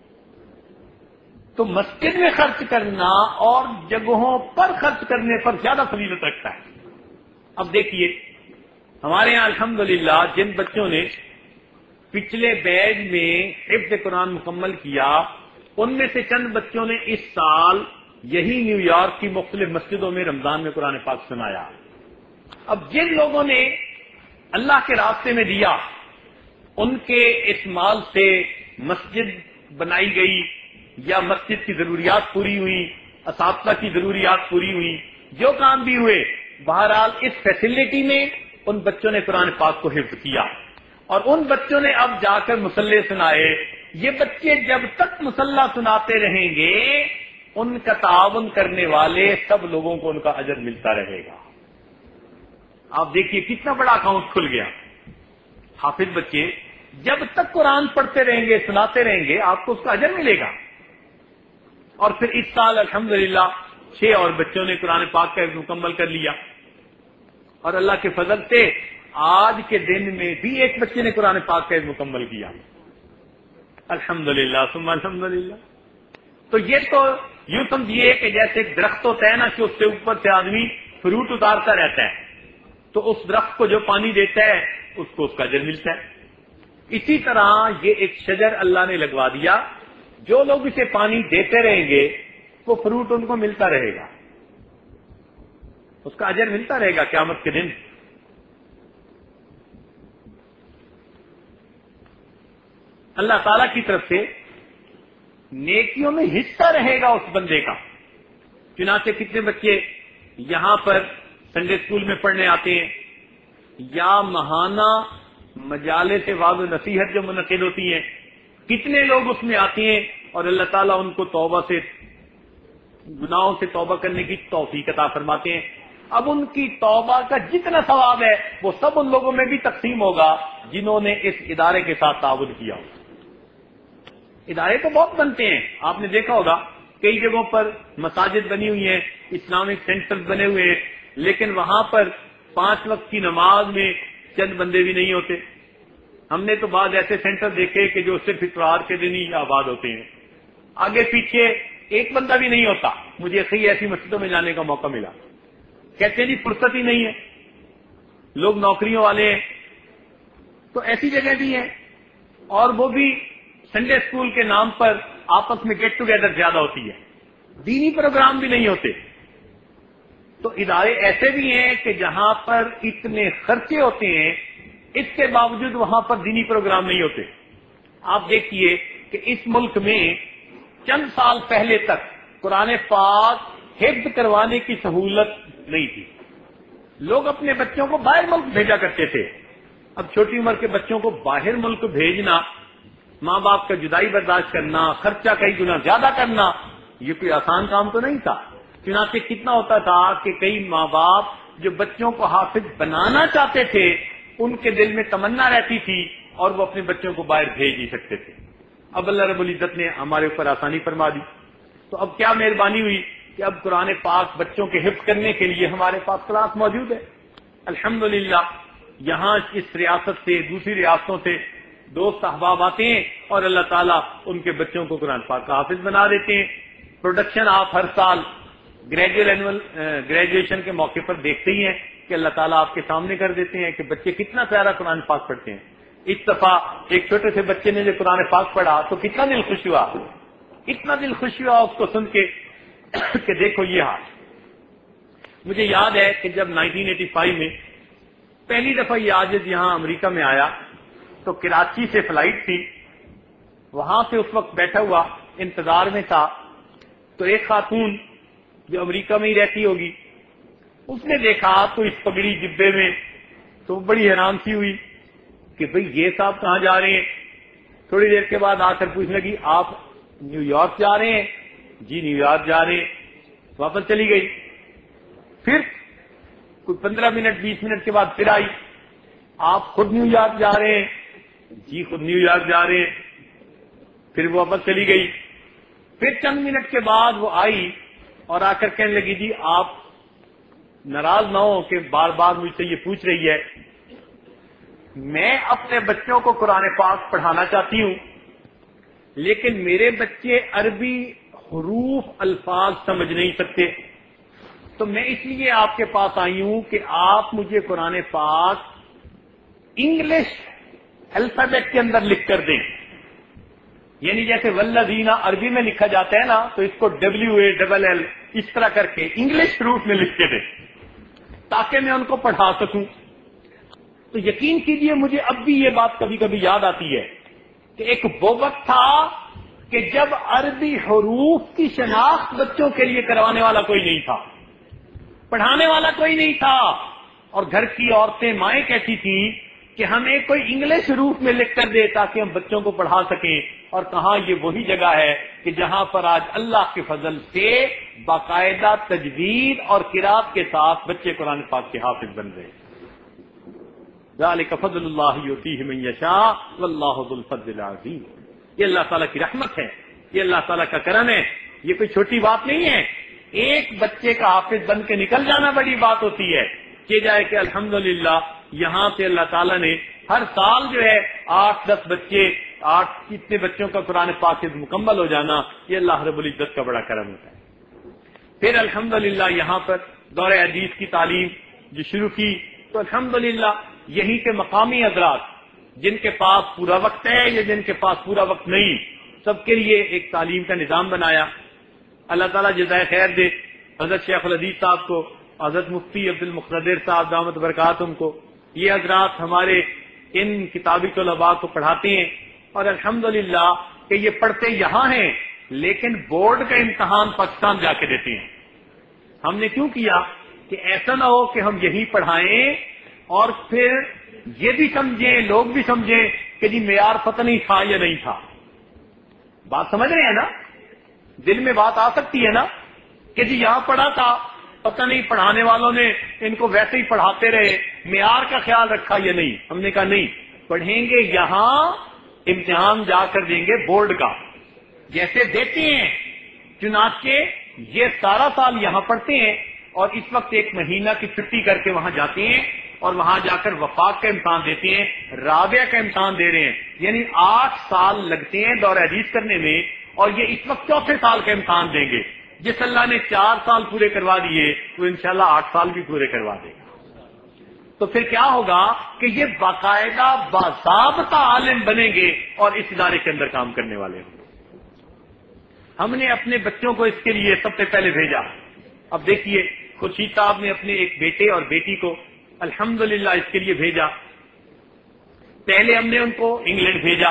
تو مسجد میں خرچ کرنا اور جگہوں پر خرچ کرنے پر زیادہ فضیلت رکھتا ہے۔ اب دیکھیے ہمارے یہاں الحمدللہ جن بچوں نے پچھلے بیچ میں حفظ قرآن مکمل کیا، ان میں سے چند بچوں نے اس سال یہی نیو یارک کی مختلف مسجدوں میں رمضان میں قرآن پاک سنایا۔ اب جن لوگوں نے اللہ کے راستے میں دیا، ان کے اس مال سے مسجد بنائی گئی یا مسجد کی ضروریات پوری ہوئی، اساتذہ کی ضروریات پوری ہوئی، جو کام بھی ہوئے، بہرحال اس فیسلٹی میں ان بچوں نے قرآن پاک کو حفظ کیا، اور ان بچوں نے اب جا کر مصلے سنائے۔ یہ بچے جب تک مصلہ سناتے رہیں گے، ان کا تعاون کرنے والے سب لوگوں کو ان کا اجر ملتا رہے گا۔ آپ دیکھیے کتنا بڑا اکاؤنٹ کھل گیا۔ حافظ بچے جب تک قرآن پڑھتے رہیں گے، سناتے رہیں گے، آپ کو اس کا اجر ملے گا۔ اور پھر اس سال الحمدللہ 6 اور بچوں نے قرآن پاک کا مکمل کر لیا، اور اللہ کے فضل سے آج کے دن میں بھی ایک بچے نے قرآن پاک کا مکمل کیا، الحمدللہ ثم الحمدللہ۔ تو یہ تو یوں سمجھیے کہ جیسے ایک درخت ہوتا ہے نا کہ اس سے اوپر سے آدمی فروٹ اتارتا رہتا ہے، تو اس درخت کو جو پانی دیتا ہے اس کو اس کا اجر ملتا ہے۔ اسی طرح یہ ایک شجر اللہ نے لگوا دیا، جو لوگ اسے پانی دیتے رہیں گے وہ فروٹ ان کو ملتا رہے گا، اس کا اجر ملتا رہے گا قیامت کے دن۔ اللہ تعالی کی طرف سے نیکیوں میں حصہ رہے گا اس بندے کا۔ چنانچہ کتنے بچے یہاں پر سنڈے اسکول میں پڑھنے آتے ہیں، یا ماہانہ مجالس وعظ و نصیحت جو منعقد ہوتی ہیں، کتنے لوگ اس میں آتے ہیں، اور اللہ تعالیٰ ان کو توبہ سے، گناہوں سے توبہ کرنے کی توفیق عطا فرماتے ہیں۔ اب ان کی توبہ کا جتنا ثواب ہے وہ سب ان لوگوں میں بھی تقسیم ہوگا جنہوں نے اس ادارے کے ساتھ تعاون کیا ہوگا۔ ادارے تو بہت بنتے ہیں، آپ نے دیکھا ہوگا کئی جگہوں پر مساجد بنی ہوئی ہیں، اسلامک سینٹر بنے ہوئے ہیں، لیکن وہاں پر 5 وقت کی نماز میں چند بندے بھی نہیں ہوتے۔ ہم نے تو بعض ایسے سینٹر دیکھے کہ جو صرف اتوار کے دن ہی آباد ہوتے ہیں، آگے پیچھے ایک بندہ بھی نہیں ہوتا۔ مجھے کئی ایسی مسجدوں میں جانے کا موقع ملا، کہتے ہیں جی فرصت ہی نہیں ہے، لوگ نوکریوں والے ہیں۔ تو ایسی جگہ بھی ہیں، اور وہ بھی سنڈے اسکول کے نام پر آپس میں گیٹ ٹوگیدر زیادہ ہوتی ہے، دینی پروگرام بھی نہیں ہوتے۔ تو ادارے ایسے بھی ہیں کہ جہاں پر اتنے خرچے ہوتے ہیں، اس کے باوجود وہاں پر دینی پروگرام نہیں ہوتے۔ آپ دیکھیے کہ اس ملک میں چند سال پہلے تک قرآن پاک حفظ کروانے کی سہولت نہیں تھی، لوگ اپنے بچوں کو باہر ملک بھیجا کرتے تھے۔ اب چھوٹی عمر کے بچوں کو باہر ملک بھیجنا، ماں باپ کا جدائی برداشت کرنا، خرچہ کئی گنا زیادہ کرنا، یہ کوئی آسان کام تو نہیں تھا۔ چنانچہ کتنا ہوتا تھا کہ کئی ماں باپ جو بچوں کو حافظ بنانا چاہتے تھے، ان کے دل میں تمنا رہتی تھی اور وہ اپنے بچوں کو باہر بھیج نہیں سکتے تھے۔ اب اللہ رب العزت نے ہمارے اوپر آسانی فرما دی، تو اب کیا مہربانی ہوئی کہ اب قرآن پاک بچوں کے حفظ کرنے کے لیے ہمارے پاس کلاس موجود ہے۔ الحمدللہ یہاں اس ریاست سے، دوسری ریاستوں سے دوست احباب آتے ہیں اور اللہ تعالیٰ ان کے بچوں کو قرآن پاک کا حافظ بنا دیتے ہیں. پروڈکشن آپ ہر سال گریجویشن کے موقع پر دیکھتے ہی ہیں کہ اللہ تعالیٰ آپ کے سامنے کر دیتے ہیں کہ بچے کتنا پیارا قرآن پاک پڑھتے ہیں. اس دفعہ ایک چھوٹے سے بچے نے جو قرآن پاک پڑھا تو کتنا دل خوش ہوا, اتنا دل خوش ہوا اس کو سن کے کہ دیکھو یہ حال. مجھے یاد ہے کہ جب 1985 میں پہلی دفعہ یہ عاجز یہاں امریکہ میں آیا تو کراچی سے فلائٹ تھی, وہاں سے اس وقت بیٹھا ہوا انتظار میں تھا, تو ایک خاتون جو امریکہ میں ہی رہتی ہوگی اس نے دیکھا تو اس پگڑی جبے میں, تو بڑی حیران سی ہوئی کہ بھئی یہ صاحب کہاں جا رہے ہیں. تھوڑی دیر کے بعد آ کر پوچھنے لگی آپ نیو یارک جا رہے ہیں؟ جی نیو یارک جا رہے ہیں. واپس چلی گئی. پھر کوئی 15 منٹ 20 منٹ کے بعد پھر آئی, آپ خود نیو یارک جا رہے ہیں؟ جی خود نیو یارک جا رہے ہیں. پھر وہ واپس چلی گئی. پھر چند منٹ کے بعد وہ آئی اور آ کر کہنے لگی جی آپ ناراض نہ ہو کہ بار بار مجھ سے یہ پوچھ رہی ہے, میں اپنے بچوں کو قرآن پاک پڑھانا چاہتی ہوں لیکن میرے بچے عربی حروف الفاظ سمجھ نہیں سکتے, تو میں اس لیے آپ کے پاس آئی ہوں کہ آپ مجھے قرآن پاک انگلش الفابیٹ کے اندر لکھ کر دیں. یعنی جیسے والذین عربی میں لکھا جاتا ہے نا, تو اس کو WALL اس طرح کر کے انگلش حروف میں لکھ کے دیں تاکہ میں ان کو پڑھا سکوں. تو یقین کیجئے مجھے اب بھی یہ بات کبھی کبھی یاد آتی ہے کہ ایک وہ وقت تھا کہ جب عربی حروف کی شناخت بچوں کے لیے کروانے والا کوئی نہیں تھا, پڑھانے والا کوئی نہیں تھا, اور گھر کی عورتیں مائیں کہتی تھیں کہ ہمیں کوئی انگلش حروف میں لکھ کر دے تاکہ ہم بچوں کو پڑھا سکیں. اور کہاں یہ وہی جگہ ہے کہ جہاں پر آج اللہ کے فضل سے باقاعدہ تجوید اور قرات کے ساتھ بچے قرآن پاک کے حافظ بن گئے. ذالک فضل اللہ یؤتیہ من یشاء واللہ ذو الفضل العظیم. یہ اللہ تعالیٰ کی رحمت ہے, یہ اللہ تعالیٰ کا کرم ہے, یہ کوئی چھوٹی بات نہیں ہے. ایک بچے کا حافظ بن کے نکل جانا بڑی بات ہوتی ہے. کہ جائے کہ الحمدللہ یہاں سے اللہ تعالیٰ نے ہر سال جو ہے 8-10 بچے 8 کتنے بچوں کا قرآن پاک مکمل ہو جانا, یہ اللہ رب العزت کا بڑا کرم ہوتا ہے. پھر الحمدللہ یہاں پر دور حدیث کی تعلیم جو شروع کی, تو الحمدللہ یہی کے مقامی حضرات جن کے پاس پورا وقت ہے یا جن کے پاس پورا وقت نہیں, سب کے لیے ایک تعلیم کا نظام بنایا. اللہ تعالیٰ جزائے خیر دے حضرت شیخ الحدیث صاحب کو, حضرت مفتی عبد المقتدر صاحب دامت برکاتہم کو. یہ حضرات ہمارے ان کتابی طلباء کو پڑھاتے ہیں, اور الحمدللہ کہ یہ پڑھتے یہاں ہیں لیکن بورڈ کا امتحان پاکستان جا کے دیتے ہیں. ہم نے کیوں کیا کہ ایسا نہ ہو کہ ہم یہی پڑھائیں اور پھر یہ بھی سمجھیں, لوگ بھی سمجھیں کہ جی معیار پتہ نہیں تھا یا نہیں تھا. بات سمجھ رہے ہیں نا, دل میں بات آ سکتی ہے نا کہ جی یہاں پڑھا تھا, پتہ نہیں پڑھانے والوں نے ان کو ویسے ہی پڑھاتے رہے, معیار کا خیال رکھا یا نہیں. ہم نے کہا نہیں, پڑھیں گے یہاں, امتحان جا کر دیں گے بورڈ کا جیسے دیتے ہیں. چنانچہ یہ سارا سال یہاں پڑھتے ہیں اور اس وقت ایک مہینہ کی چھٹی کر کے وہاں جاتے ہیں اور وہاں جا کر وفاق کا امتحان دیتے ہیں, رابعہ کا امتحان دے رہے ہیں. یعنی 8 سال لگتے ہیں دور حدیث کرنے میں, اور یہ اس وقت 4تھے سال کا امتحان دیں گے. جس اللہ نے 4 سال پورے کروا دیے وہ انشاءاللہ 8 سال بھی پورے کروا دے گا. تو پھر کیا ہوگا کہ یہ باقاعدہ باضابطہ عالم بنیں گے اور اس ادارے کے اندر کام کرنے والے ہوں گے. ہم نے اپنے بچوں کو اس کے لیے سب سے پہلے بھیجا. اب دیکھیے خورشید صاحب نے اپنے ایک بیٹے اور بیٹی کو الحمدللہ اس کے لیے بھیجا. پہلے ہم نے ان کو انگلینڈ بھیجا,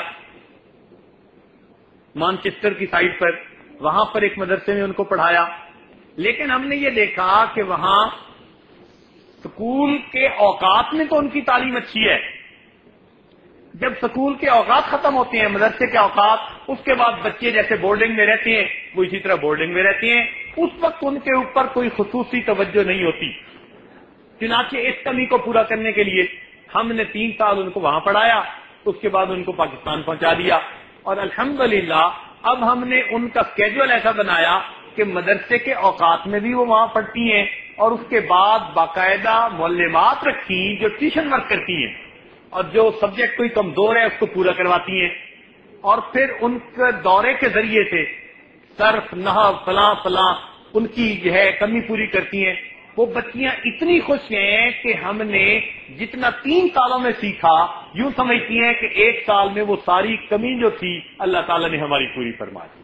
مانچسٹر کی سائٹ پر, وہاں پر ایک مدرسے میں ان کو پڑھایا. لیکن ہم نے یہ دیکھا کہ وہاں سکول کے اوقات میں تو ان کی تعلیم اچھی ہے. جب سکول کے اوقات ختم ہوتے ہیں, مدرسے کے اوقات, اس کے بعد بچے جیسے بورڈنگ میں رہتے ہیں وہ اسی طرح بورڈنگ میں رہتے ہیں. اس وقت ان کے اوپر کوئی خصوصی توجہ نہیں ہوتی. چنانچہ اس کمی کو پورا کرنے کے لیے ہم نے 3 سال ان کو وہاں پڑھایا, اس کے بعد ان کو پاکستان پہنچا دیا. اور الحمدللہ اب ہم نے ان کا اسکیجول ایسا بنایا کہ مدرسے کے اوقات میں بھی وہ وہاں پڑھتی ہیں, اور اس کے بعد باقاعدہ معلمات رکھی جو ٹیوشن ورک کرتی ہیں. اور جو سبجیکٹ کوئی کمزور ہے اس کو پورا کرواتی ہیں، اور پھر ان کے دورے کے ذریعے سے صرف نحو فلاں فلاں ان کی جو ہے کمی پوری کرتی ہیں۔ وہ بچیاں اتنی خوش ہیں کہ ہم نے جتنا 3 سالوں میں سیکھا یوں سمجھتی ہیں کہ 1 سال میں وہ ساری کمی جو تھی اللہ تعالیٰ نے ہماری پوری فرما دی۔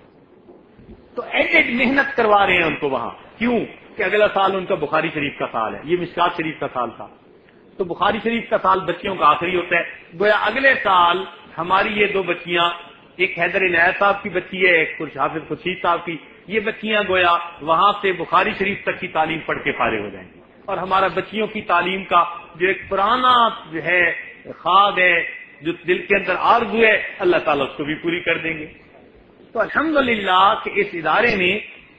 تو ایڈڈ محنت کروا رہے ہیں ان کو وہاں، کیوں کہ اگلا سال ان کا بخاری شریف کا سال ہے، یہ مشکات شریف کا سال تھا، تو بخاری شریف کا سال بچیوں کا آخری ہوتا ہے، گویا اگلے سال ہماری یہ 2 بچیاں، ایک حیدر عنایت صاحب کی بچی ہے، ایک حافظ خورشید صاحب کی، یہ بچیاں گویا وہاں سے بخاری شریف تک کی تعلیم پڑھ کے فارغ ہو جائیں گی، اور ہمارا بچیوں کی تعلیم کا جو ایک پرانا جو ہے خواب ہے، جو دل کے اندر آرزو ہے، اللہ تعالیٰ اس کو بھی پوری کر دیں گے۔ تو الحمدللہ کہ اس ادارے میں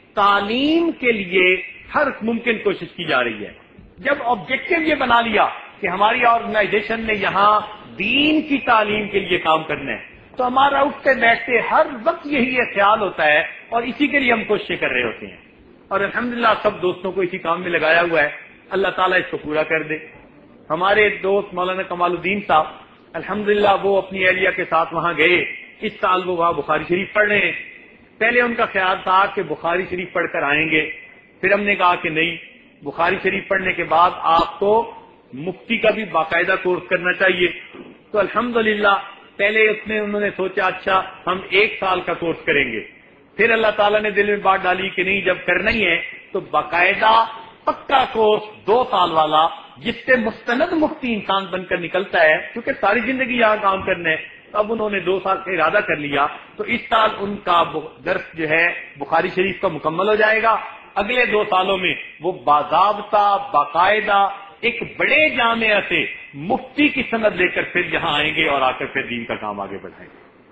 تعلیم کے لیے ہر ممکن کوشش کی جا رہی ہے۔ جب آبجیکٹو یہ بنا لیا کہ ہماری آرگنائزیشن نے یہاں دین کی تعلیم کے لیے کام کرنا ہے، تو ہمارا اٹھتے بیٹھتے ہر وقت یہی خیال ہوتا ہے اور اسی کے لیے ہم کوششیں کر رہے ہوتے ہیں، اور الحمدللہ سب دوستوں کو اسی کام میں لگایا ہوا ہے، اللہ تعالیٰ اس کو پورا کر دے۔ ہمارے دوست مولانا کمال الدین صاحب الحمدللہ وہ اپنی اہلیہ کے ساتھ وہاں گئے، اس سال وہ وہاں بخاری شریف پڑھ رہے ہیں۔ پہلے ان کا خیال تھا کہ بخاری شریف پڑھ کر آئیں گے، پھر ہم نے کہا کہ نہیں، بخاری شریف پڑھنے کے بعد آپ کو مفتی کا بھی باقاعدہ کورس کرنا چاہیے۔ تو الحمدللہ پہلے انہوں نے سوچا اچھا ہم 1 سال کا کورس کریں گے، پھر اللہ تعالیٰ نے دل میں بات ڈالی کہ نہیں، جب کرنا ہی ہے تو باقاعدہ پکا کورس 2 سال والا، جس سے مستند مفتی انسان بن کر نکلتا ہے، کیونکہ ساری زندگی یہاں کام کرنا ہے۔ اب انہوں نے 2 سال کا ارادہ کر لیا، تو اس سال ان کا درس جو ہے بخاری شریف کا مکمل ہو جائے گا، اگلے 2 سالوں میں وہ باضابطہ باقاعدہ ایک بڑے جامعہ سے مفتی کی سند لے کر پھر یہاں آئیں گے اور آ کر پھر دین کا کام آگے بڑھائیں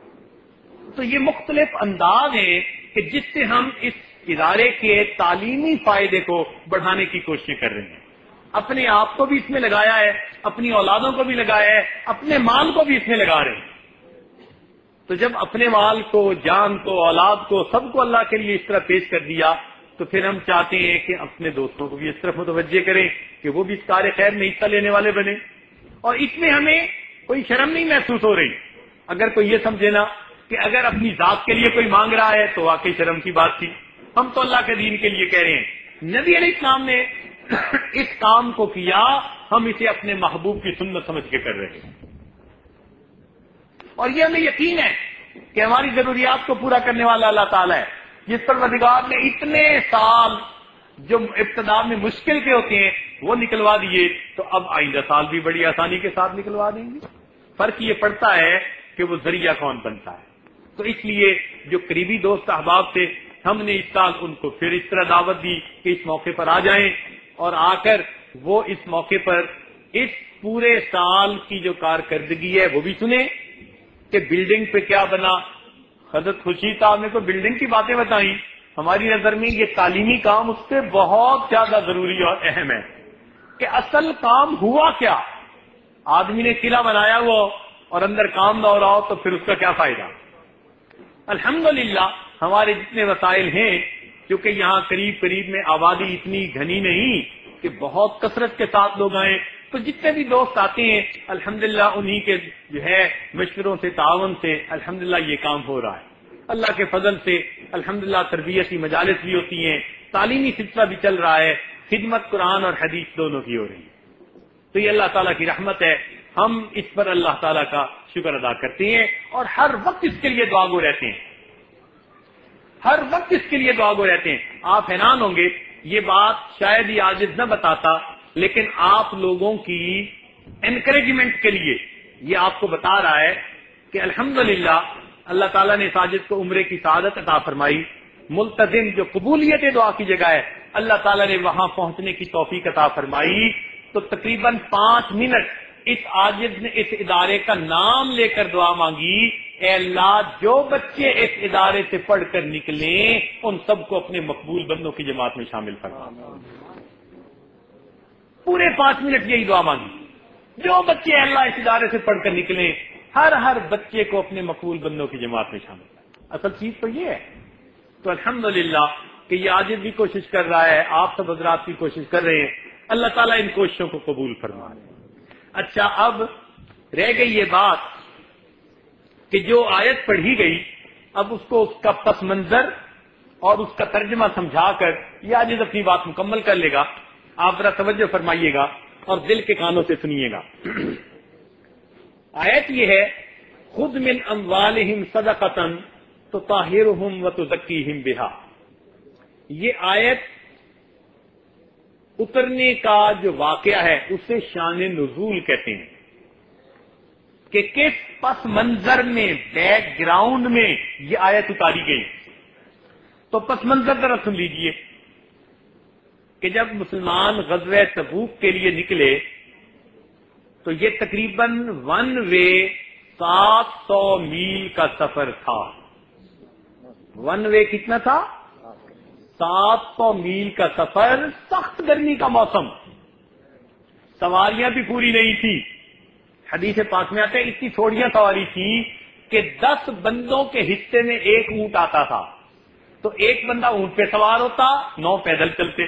گے۔ تو یہ مختلف انداز ہیں کہ جس سے ہم اس ادارے کے تعلیمی فائدے کو بڑھانے کی کوششیں کر رہے ہیں، اپنے آپ کو بھی اس میں لگایا ہے، اپنی اولادوں کو بھی لگایا ہے، اپنے مال کو بھی اس میں لگا رہے ہیں۔ تو جب اپنے مال کو، جان کو، اولاد کو، سب کو اللہ کے لیے اس طرح پیش کر دیا، تو پھر ہم چاہتے ہیں کہ اپنے دوستوں کو بھی اس طرف متوجہ کریں کہ وہ بھی اس کار خیر میں حصہ لینے والے بنے، اور اس میں ہمیں کوئی شرم نہیں محسوس ہو رہی۔ اگر کوئی یہ سمجھے نا کہ اگر اپنی ذات کے لیے کوئی مانگ رہا ہے تو واقعی شرم کی بات تھی، ہم تو اللہ کے دین کے لیے کہہ رہے ہیں۔ نبی علیہ السلام نے اس کام کو کیا، ہم اسے اپنے محبوب کی سنت سمجھ کے کر رہے ہیں، اور یہ ہمیں یقین ہے کہ ہماری ضروریات کو پورا کرنے والا اللہ تعالیٰ ہے، جس پروردگار نے اتنے سال جو ابتدا میں مشکل کے ہوتے ہیں وہ نکلوا دیے، تو اب آئندہ سال بھی بڑی آسانی کے ساتھ نکلوا دیں گے۔ فرق یہ پڑتا ہے کہ وہ ذریعہ کون بنتا ہے۔ تو اس لیے جو قریبی دوست احباب تھے، ہم نے اس سال ان کو پھر اس طرح دعوت دی کہ اس موقع پر آ جائیں، اور آ کر وہ اس موقع پر اس پورے سال کی جو کارکردگی ہے وہ بھی سنیں کہ بلڈنگ پہ کیا بنا۔ حضرت خورشید صاحب نے تو بلڈنگ کی باتیں بتائیں، ہماری نظر میں یہ تعلیمی کام اس سے بہت زیادہ ضروری اور اہم ہے کہ اصل کام ہوا کیا۔ آدمی نے قلعہ بنایا ہوا اور اندر کام نہ ہو رہا ہو تو پھر اس کا کیا فائدہ۔ الحمدللہ ہمارے جتنے وسائل ہیں، کیونکہ یہاں قریب قریب میں آبادی اتنی گھنی نہیں کہ بہت کثرت کے ساتھ لوگ آئیں، تو جتنے بھی دوست آتے ہیں الحمدللہ انہی کے جو ہے مشوروں سے، تعاون سے الحمدللہ یہ کام ہو رہا ہے۔ اللہ کے فضل سے الحمدللہ تربیتی مجالس بھی ہوتی ہیں، تعلیمی سلسلہ بھی چل رہا ہے، خدمت قرآن اور حدیث دونوں کی ہو رہی ہے۔ تو یہ اللہ تعالیٰ کی رحمت ہے، ہم اس پر اللہ تعالیٰ کا شکر ادا کرتے ہیں اور ہر وقت اس کے لیے دعا گو رہتے ہیں، ہر وقت اس کے لیے دعا گو رہتے ہیں۔ آپ حیران ہوں گے، یہ بات شاید ہی عاجز نہ بتاتا، لیکن آپ لوگوں کی انکریجمنٹ کے لیے یہ آپ کو بتا رہا ہے کہ الحمدللہ اللہ تعالیٰ نے ساجد کو عمرے کی سعادت عطا فرمائی، ملتزم جو قبولیت دعا کی جگہ ہے، اللہ تعالیٰ نے وہاں پہنچنے کی توفیق عطا فرمائی۔ تو تقریباً 5 منٹ اس عاجز نے اس ادارے کا نام لے کر دعا مانگی، اے اللہ جو بچے اس ادارے سے پڑھ کر نکلیں ان سب کو اپنے مقبول بندوں کی جماعت میں شامل فرما۔ پورے 5 منٹ یہی دعا مانگی، جو بچے اللہ اس ادارے سے پڑھ کر نکلیں ہر بچے کو اپنے مقبول بندوں کی جماعت میں شامل کرنا۔ اصل چیز تو یہ ہے۔ تو الحمدللہ کہ یہ عاجز بھی کوشش کر رہا ہے، آپ سب حضرات بھی کوشش کر رہے ہیں، اللہ تعالیٰ ان کوششوں کو قبول فرمائے۔ اچھا، اب رہ گئی یہ بات کہ جو آیت پڑھی گئی اب اس کو اس کا پس منظر اور اس کا ترجمہ سمجھا کر یہ آج اپنی بات مکمل کر لے گا. آپ ذرا توجہ فرمائیے گا اور دل کے کانوں سے سنیے گا. آیت یہ ہے خذ من اموالہم صدقۃ تطہرہم وتزکیہم بہا. یہ آیت اترنے کا جو واقعہ ہے اسے شان نزول کہتے ہیں کہ کس پس منظر میں بیک گراؤنڈ میں یہ آیت اتاری گئی. تو پس منظر ذرا سن لیجئے کہ جب مسلمان غزوہ تبوک کے لیے نکلے تو یہ تقریباً 1 وے 700 میل کا سفر تھا. 1 وے کتنا تھا؟ 700 میل کا سفر. سخت گرمی کا موسم، سواریاں بھی پوری نہیں تھی. حدیث پاک میں آتے اتنی تھوڑیاں سواری تھی کہ 10 بندوں کے حصے میں ایک اونٹ آتا تھا تو ایک بندہ اونٹ پہ سوار ہوتا، 9 پیدل چلتے.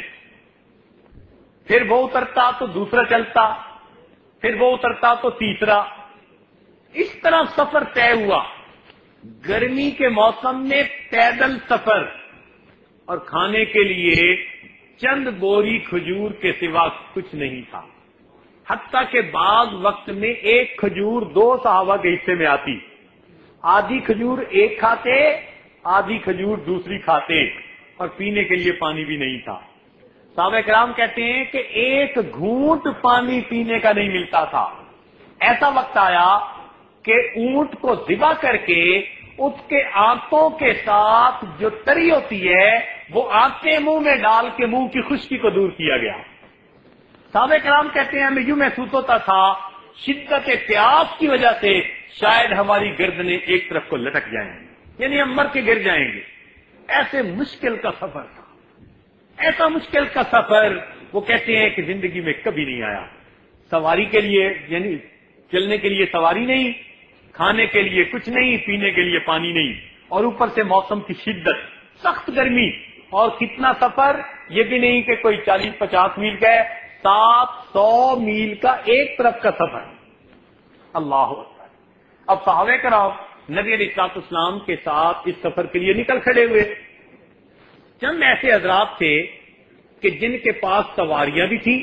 پھر وہ اترتا تو دوسرا چلتا، پھر وہ اترتا تو تیسرا. اس طرح سفر طے ہوا. گرمی کے موسم میں پیدل سفر اور کھانے کے لیے چند بوری کھجور کے سوا کچھ نہیں تھا. حتیٰ کہ بعض وقت میں ایک کھجور 2 صحابہ کے حصے میں آتی. آدھی کھجور ایک کھاتے، آدھی کھجور دوسری کھاتے، اور پینے کے لیے پانی بھی نہیں تھا. صحابہ کرام کہتے ہیں کہ ایک گھونٹ پانی پینے کا نہیں ملتا تھا. ایسا وقت آیا کہ اونٹ کو ذبح کر کے اس کے آنتوں کے ساتھ جو تری ہوتی ہے وہ آنتیں منہ میں ڈال کے منہ کی خشکی کو دور کیا گیا. صحابہ کرام کہتے ہیں ہمیں یوں محسوس ہوتا تھا شدت پیاس کی وجہ سے شاید ہماری گردنیں ایک طرف کو لٹک جائیں گی، یعنی ہم مر کے گر جائیں گے. ایسے مشکل کا سفر تھا، ایسا مشکل کا سفر وہ کہتے ہیں کہ زندگی میں کبھی نہیں آیا. سواری کے لیے یعنی چلنے کے لیے سواری نہیں، کھانے کے لیے کچھ نہیں، پینے کے لیے پانی نہیں، اور اوپر سے موسم کی شدت، سخت گرمی. اور کتنا سفر؟ یہ بھی نہیں کہ کوئی 40-50 میل کا ہے، 700 میل کا ایک طرف کا سفر. اللہ اکبر. اب صحابہ کرام نبی علیہ الصلوۃ والسلام کے ساتھ اس سفر کے لیے نکل کھڑے ہوئے. چند ایسے حضرات تھے کہ جن کے پاس سواریاں بھی تھیں،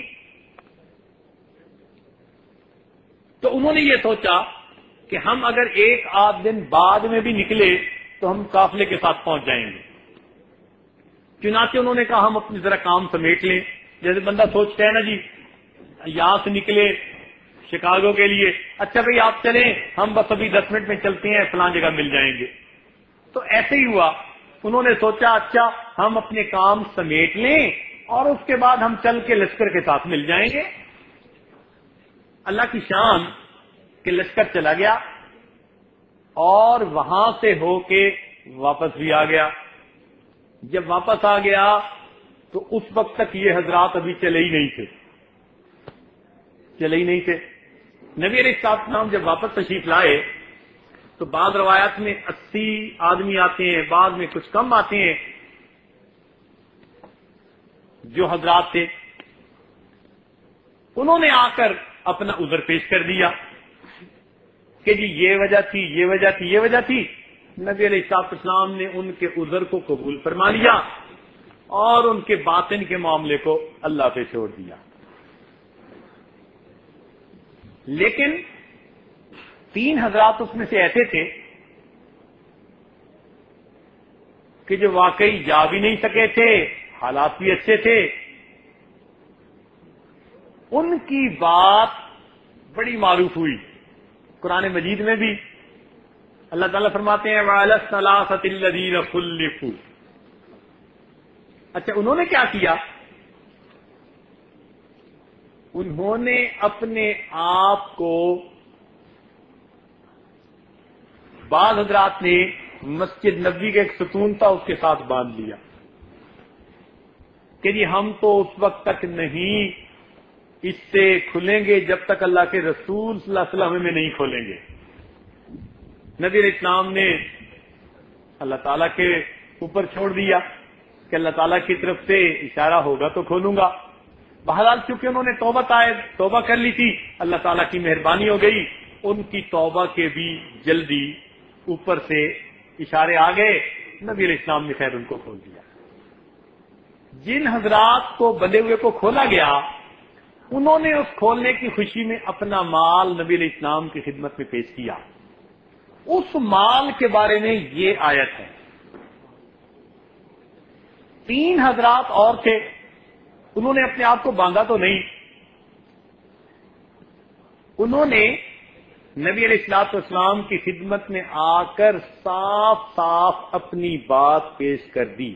تو انہوں نے یہ سوچا کہ ہم اگر 1-8 دن بعد میں بھی نکلے تو ہم قافلے کے ساتھ پہنچ جائیں گے. چنانچہ انہوں نے کہا ہم اپنی ذرا کام سمیٹ لیں. جیسے بندہ سوچتا ہے نا جی یہاں سے نکلے شکاگو کے لیے، اچھا بھئی آپ چلیں، ہم بس ابھی 10 منٹ میں چلتے ہیں، فلاں جگہ مل جائیں گے. تو ایسے ہی ہوا. انہوں نے سوچا اچھا ہم اپنے کام سمیٹ لیں اور اس کے بعد ہم چل کے لشکر کے ساتھ مل جائیں گے. اللہ کی شان کہ لشکر چلا گیا اور وہاں سے ہو کے واپس بھی آ گیا. جب واپس آ گیا تو اس وقت تک یہ حضرات ابھی چلے ہی نہیں تھے. نبی علیہ السلام جب واپس تشریف لائے تو بعض روایات میں 80 آدمی آتے ہیں، بعض میں کچھ کم آتے ہیں. جو حضرات تھے انہوں نے آ کر اپنا عذر پیش کر دیا کہ جی یہ وجہ تھی، یہ وجہ تھی، یہ وجہ تھی. نبی علیہ السلام نے ان کے عذر کو قبول فرما لیا اور ان کے باطن کے معاملے کو اللہ پہ چھوڑ دیا. لیکن 3 حضرات اس میں سے ایسے تھے کہ جو واقعی جا بھی نہیں سکے تھے، حالات بھی اچھے تھے. ان کی بات بڑی معروف ہوئی. قرآن مجید میں بھی اللہ تعالیٰ فرماتے ہیں وَعَلَى الثَّلَاثَةِ الَّذِينَ خُلِّفُوا. اچھا انہوں نے کیا کیا؟ انہوں نے اپنے آپ کو، بعض حضرات نے مسجد نبوی کا ایک ستون تھا اس کے ساتھ باندھ لیا کہ جی ہم تو اس وقت تک نہیں اس سے کھلیں گے جب تک اللہ کے رسول صلی اللہ علیہ وسلم ہمیں نہیں کھولیں گے. نبی علیہ السلام نے اللہ تعالیٰ کے اوپر چھوڑ دیا کہ اللہ تعالیٰ کی طرف سے اشارہ ہوگا تو کھولوں گا. بہرحال چونکہ انہوں نے توبہ کر لی تھی، اللہ تعالیٰ کی مہربانی ہو گئی، ان کی توبہ کے بھی جلدی اوپر سے اشارے آ گئے، نبی علیہ السلام نے خیر ان کو کھول دیا۔ جن حضرات کو بندے ہوئے کو کھولا گیا، انہوں نے اس کھولنے کی خوشی میں اپنا مال نبی علیہ السلام کی خدمت میں پیش کیا۔ اس مال کے بارے میں یہ آیت ہے۔ 3 حضرات اور تھے، انہوں نے اپنے آپ کو باندھا تو نہیں، انہوں نے نبی علیہ الصلوۃ والسلام کی خدمت میں آ کر صاف صاف اپنی بات پیش کر دی۔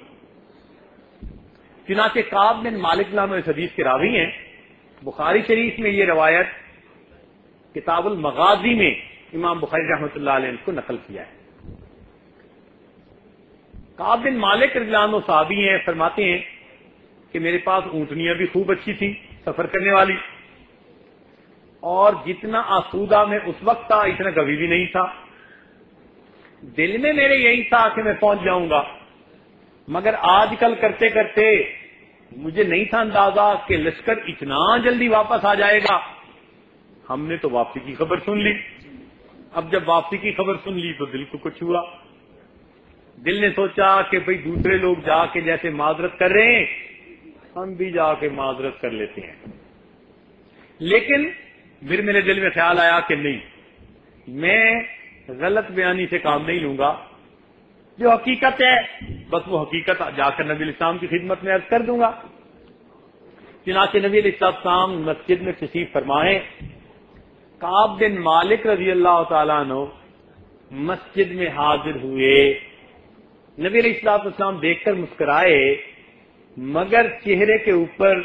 چنانچہ کعب بن مالک نام اس حدیث کے راوی ہیں، بخاری شریف میں یہ روایت کتاب المغازی میں امام بخاری رحمۃ اللہ علیہ کو نقل کیا ہے۔ کعب بن مالک رضی اللہ عنہ صحابی ہیں، فرماتے ہیں کہ میرے پاس اونٹنیاں بھی خوب اچھی تھی سفر کرنے والی، اور جتنا آسودہ میں اس وقت تھا اتنا کبھی بھی نہیں تھا۔ دل میں میرے یہی تھا کہ میں پہنچ جاؤں گا، مگر آج کل کرتے کرتے مجھے نہیں تھا اندازہ کہ لشکر اتنا جلدی واپس آ جائے گا۔ ہم نے تو واپسی کی خبر سن لی، اب جب واپسی کی خبر سن لی تو دل کو کچھ ہوا، دل نے سوچا کہ بھئی دوسرے لوگ جا کے جیسے معذرت کر رہے ہیں ہم بھی جا کے معذرت کر لیتے ہیں۔ لیکن پھر میرے دل میں خیال آیا کہ نہیں، میں غلط بیانی سے کام نہیں لوں گا، جو حقیقت ہے بس وہ حقیقت جا کر نبی علیہ السلام کی خدمت میں عرض کر دوں گا۔ چنانچہ نبی علیہ السلام مسجد میں تشریف فرمائے، کعب بن مالک رضی اللہ تعالیٰ عنہ مسجد میں حاضر ہوئے۔ نبی علیہ السلام دیکھ کر مسکرائے، مگر چہرے کے اوپر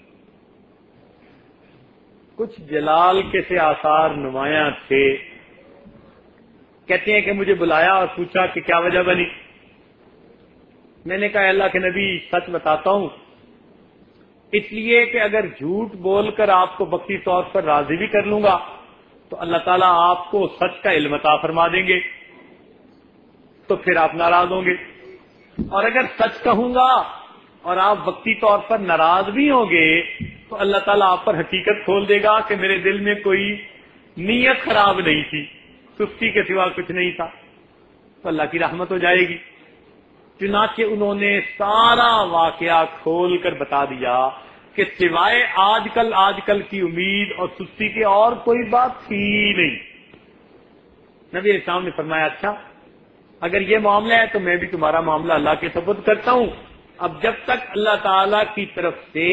کچھ جلال کے سے آثار نمایاں تھے۔ کہتے ہیں کہ مجھے بلایا اور پوچھا کہ کیا وجہ بنی۔ میں نے کہا اللہ کے نبی سچ بتاتا ہوں، اس لیے کہ اگر جھوٹ بول کر آپ کو وقتی طور پر راضی بھی کر لوں گا تو اللہ تعالیٰ آپ کو سچ کا علم عطا فرما دیں گے، تو پھر آپ ناراض ہوں گے، اور اگر سچ کہوں گا اور آپ وقتی طور پر ناراض بھی ہوں گے تو اللہ تعالیٰ آپ پر حقیقت کھول دے گا کہ میرے دل میں کوئی نیت خراب نہیں تھی، سستی کے سوا کچھ نہیں تھا، تو اللہ کی رحمت ہو جائے گی۔ چنانچہ انہوں نے سارا واقعہ کھول کر بتا دیا کہ سوائے آج کل کی امید اور سستی کے اور کوئی بات تھی نہیں۔ نبی علیہ السلام نے فرمایا اچھا اگر یہ معاملہ ہے تو میں بھی تمہارا معاملہ اللہ کے سپرد کرتا ہوں، اب جب تک اللہ تعالی کی طرف سے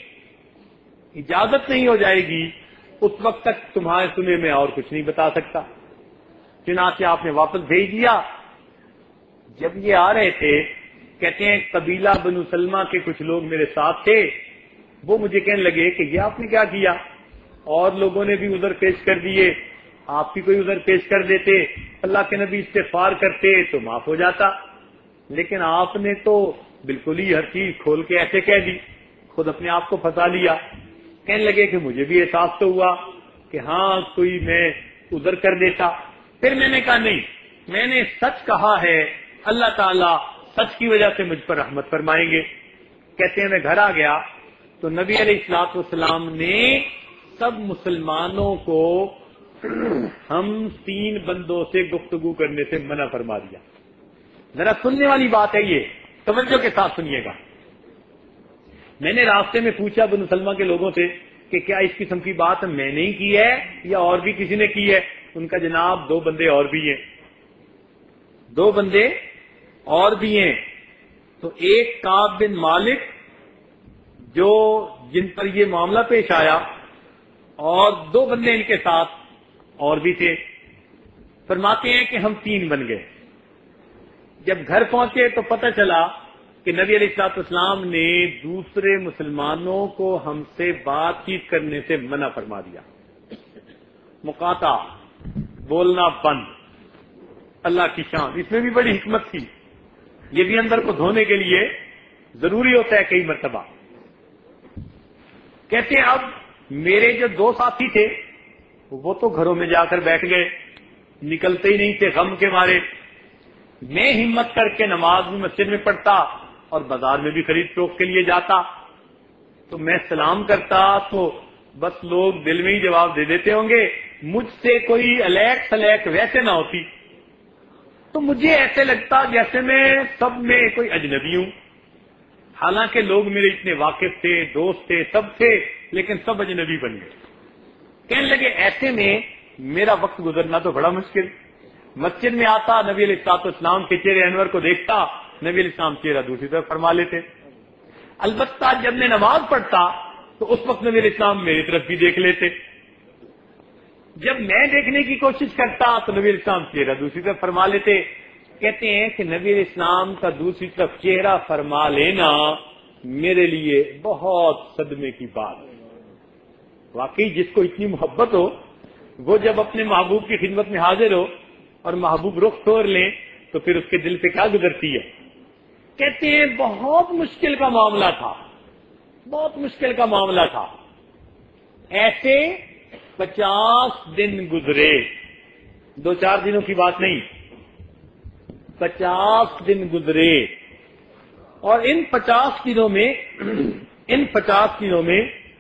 اجازت نہیں ہو جائے گی اس وقت تک تمہارے سنے میں اور کچھ نہیں بتا سکتا۔ چنانچہ آپ نے واپس بھیج دیا۔ جب یہ آ رہے تھے، کہتے ہیں قبیلہ بنو سلمہ کے کچھ لوگ میرے ساتھ تھے، وہ مجھے کہنے لگے کہ یہ آپ نے کیا کیا، اور لوگوں نے بھی عذر پیش کر دیے، آپ بھی کوئی عذر پیش کر دیتے، اللہ کے نبی استغفار کرتے تو معاف ہو جاتا، لیکن آپ نے تو بالکل ہی ہر چیز کھول کے ایسے کہہ دی، خود اپنے آپ کو پھنسا لیا۔ کہنے لگے کہ مجھے بھی احساس تو ہوا کہ ہاں کوئی میں عذر کر دیتا، پھر میں نے کہا نہیں، میں نے سچ کہا ہے، اللہ تعالیٰ سچ کی وجہ سے مجھ پر رحمت فرمائیں گے۔ کہتے ہیں میں گھر آ گیا تو نبی علیہ الصلوۃ والسلام نے سب مسلمانوں کو ہم 3 بندوں سے گفتگو کرنے سے منع فرما دیا۔ ذرا سننے والی بات ہے، یہ توجہ کے ساتھ سنیے گا۔ میں نے راستے میں پوچھا بنو سلمہ کے لوگوں سے کہ کیا اس قسم کی بات میں نے کی ہے یا اور بھی کسی نے کی ہے؟ ان کا جناب 2 بندے اور بھی ہیں، 2 بندے اور بھی ہیں۔ تو ایک کعب بن مالک جن پر یہ معاملہ پیش آیا، اور 2 بندے ان کے ساتھ اور بھی تھے۔ فرماتے ہیں کہ ہم 3 بن گئے۔ جب گھر پہنچے تو پتہ چلا کہ نبی علیہ الصلوۃ والسلام نے دوسرے مسلمانوں کو ہم سے بات چیت کرنے سے منع فرما دیا، مقاطع، بولنا بند۔ اللہ کی شان، اس میں بھی بڑی حکمت تھی، یہ بھی اندر کو دھونے کے لیے ضروری ہوتا ہے کئی مرتبہ۔ کہتے ہیں اب میرے جو 2 ساتھی تھے وہ تو گھروں میں جا کر بیٹھ گئے، نکلتے ہی نہیں تھے غم کے مارے۔ میں ہمت کر کے نماز بھی مسجد میں پڑھتا اور بازار میں بھی خرید فروخت کے لیے جاتا، تو میں سلام کرتا تو بس لوگ دل میں ہی جواب دے دیتے ہوں گے مجھ سے کوئی الیک سلیک ویسے نہ ہوتی تو مجھے ایسے لگتا جیسے میں سب میں کوئی اجنبی ہوں، حالانکہ لوگ میرے اتنے واقف تھے، دوست تھے، سب تھے، لیکن سب اجنبی بن گئے۔ کہنے لگے ایسے میں میرا وقت گزرنا تو بڑا مشکل۔ مسجد میں آتا، نبی علیہ الصلوۃ والسلام کے چہرے انور کو دیکھتا، نبی علیہ السلام چہرہ دوسری طرف فرما لیتے۔ البتہ جب میں نماز پڑھتا تو اس وقت نبی علیہ السلام میری طرف بھی دیکھ لیتے، جب میں دیکھنے کی کوشش کرتا تو نبی علیہ السلام چہرہ دوسری طرف فرما لیتے۔ کہتے ہیں کہ نبی علیہ السلام کا دوسری طرف چہرہ فرما لینا میرے لیے بہت صدمے کی بات ہے۔ واقعی جس کو اتنی محبت ہو وہ جب اپنے محبوب کی خدمت میں حاضر ہو اور محبوب رخ توڑ لیں تو پھر اس کے دل پہ کیا گزرتی ہے۔ کہتے ہیں بہت مشکل کا معاملہ تھا، بہت مشکل کا معاملہ تھا۔ ایسے 50 دن گزرے، 2-4 دنوں کی بات نہیں، 50 دن گزرے، اور ان 50 دنوں میں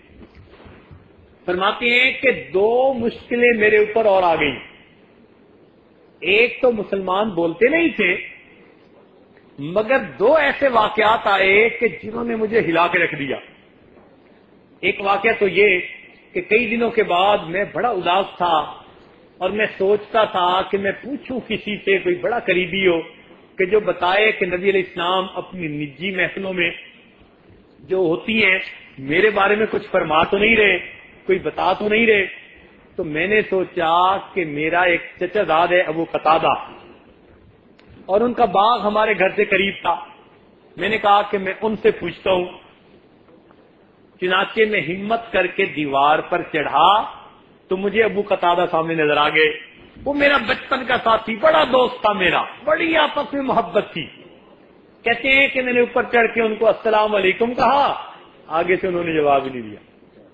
فرماتے ہیں کہ 2 مشکلیں میرے اوپر اور آ گئیں۔ ایک تو مسلمان بولتے نہیں تھے، مگر 2 ایسے واقعات آئے کہ جنہوں نے مجھے ہلا کے رکھ دیا۔ ایک واقعہ تو یہ کہ کئی دنوں کے بعد میں بڑا اداس تھا اور میں سوچتا تھا کہ میں پوچھوں کسی سے، کوئی بڑا قریبی ہو کہ جو بتائے کہ نبی علیہ السلام اپنی نجی محفلوں میں جو ہوتی ہیں میرے بارے میں کچھ فرما تو نہیں رہے، کوئی بتا تو نہیں رہے۔ تو میں نے سوچا کہ میرا ایک چچا زاد ہے ابو قتادہ، اور ان کا باغ ہمارے گھر سے قریب تھا۔ میں نے کہا کہ میں ان سے پوچھتا ہوں۔ چنانچہ میں ہمت کر کے دیوار پر چڑھا تو مجھے ابو قتادہ سامنے نظر آ گئے۔ وہ میرا بچپن کا ساتھی، بڑا دوست تھا میرا، بڑی آپس میں محبت تھی۔ کہتے ہیں کہ میں نے اوپر چڑھ کے ان کو السلام علیکم کہا، آگے سے انہوں نے جواب ہی نہیں دیا۔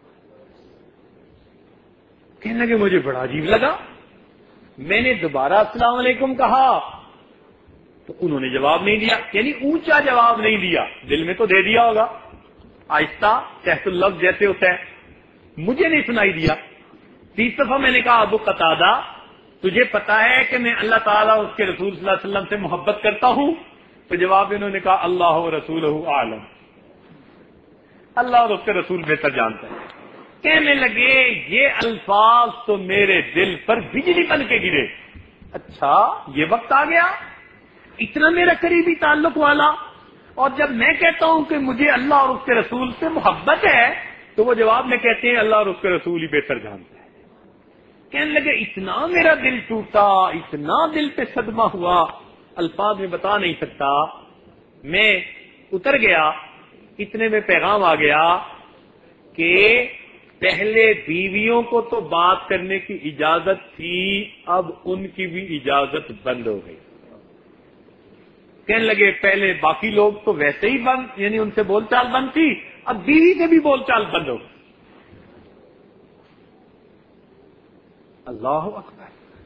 کہنے لگے مجھے بڑا عجیب لگا، میں نے دوبارہ السلام علیکم کہا تو انہوں نے جواب نہیں دیا، یعنی اونچا جواب نہیں دیا، دل میں تو دے دیا ہوگا، آہستہ تحت اللفظ جیسے ہوتا ہے، مجھے نہیں سنائی دیا۔ 30 دفعہ میں نے کہا ابو قتادہ تجھے پتا ہے کہ میں اللہ تعالیٰ اور اس کے رسول صلی اللہ علیہ وسلم سے محبت کرتا ہوں؟ تو جواب انہوں نے کہا اللہ و رسولہ اعلم، اللہ اور اس کے رسول بہتر جانتا ہے۔ کہنے لگے یہ الفاظ تو میرے دل پر بجلی بن کے گرے۔ اچھا یہ وقت آ گیا، اتنا میرا قریبی تعلق والا، اور جب میں کہتا ہوں کہ مجھے اللہ اور اس کے رسول سے محبت ہے تو وہ جواب میں کہتے ہیں اللہ اور اس کے رسول ہی بہتر جانتا ہے۔ کہنے لگے اتنا میرا دل ٹوٹا، اتنا دل پہ صدمہ ہوا، الفاظ میں بتا نہیں سکتا۔ میں اتر گیا، اتنے میں پیغام آ گیا کہ پہلے بیویوں کو تو بات کرنے کی اجازت تھی، اب ان کی بھی اجازت بند ہو گئی۔ کہنے لگے پہلے باقی لوگ تو ویسے ہی بند، یعنی ان سے بول چال بند تھی، اب بیوی سے بھی بول چال بند ہو گئی۔ اللہ اکبر۔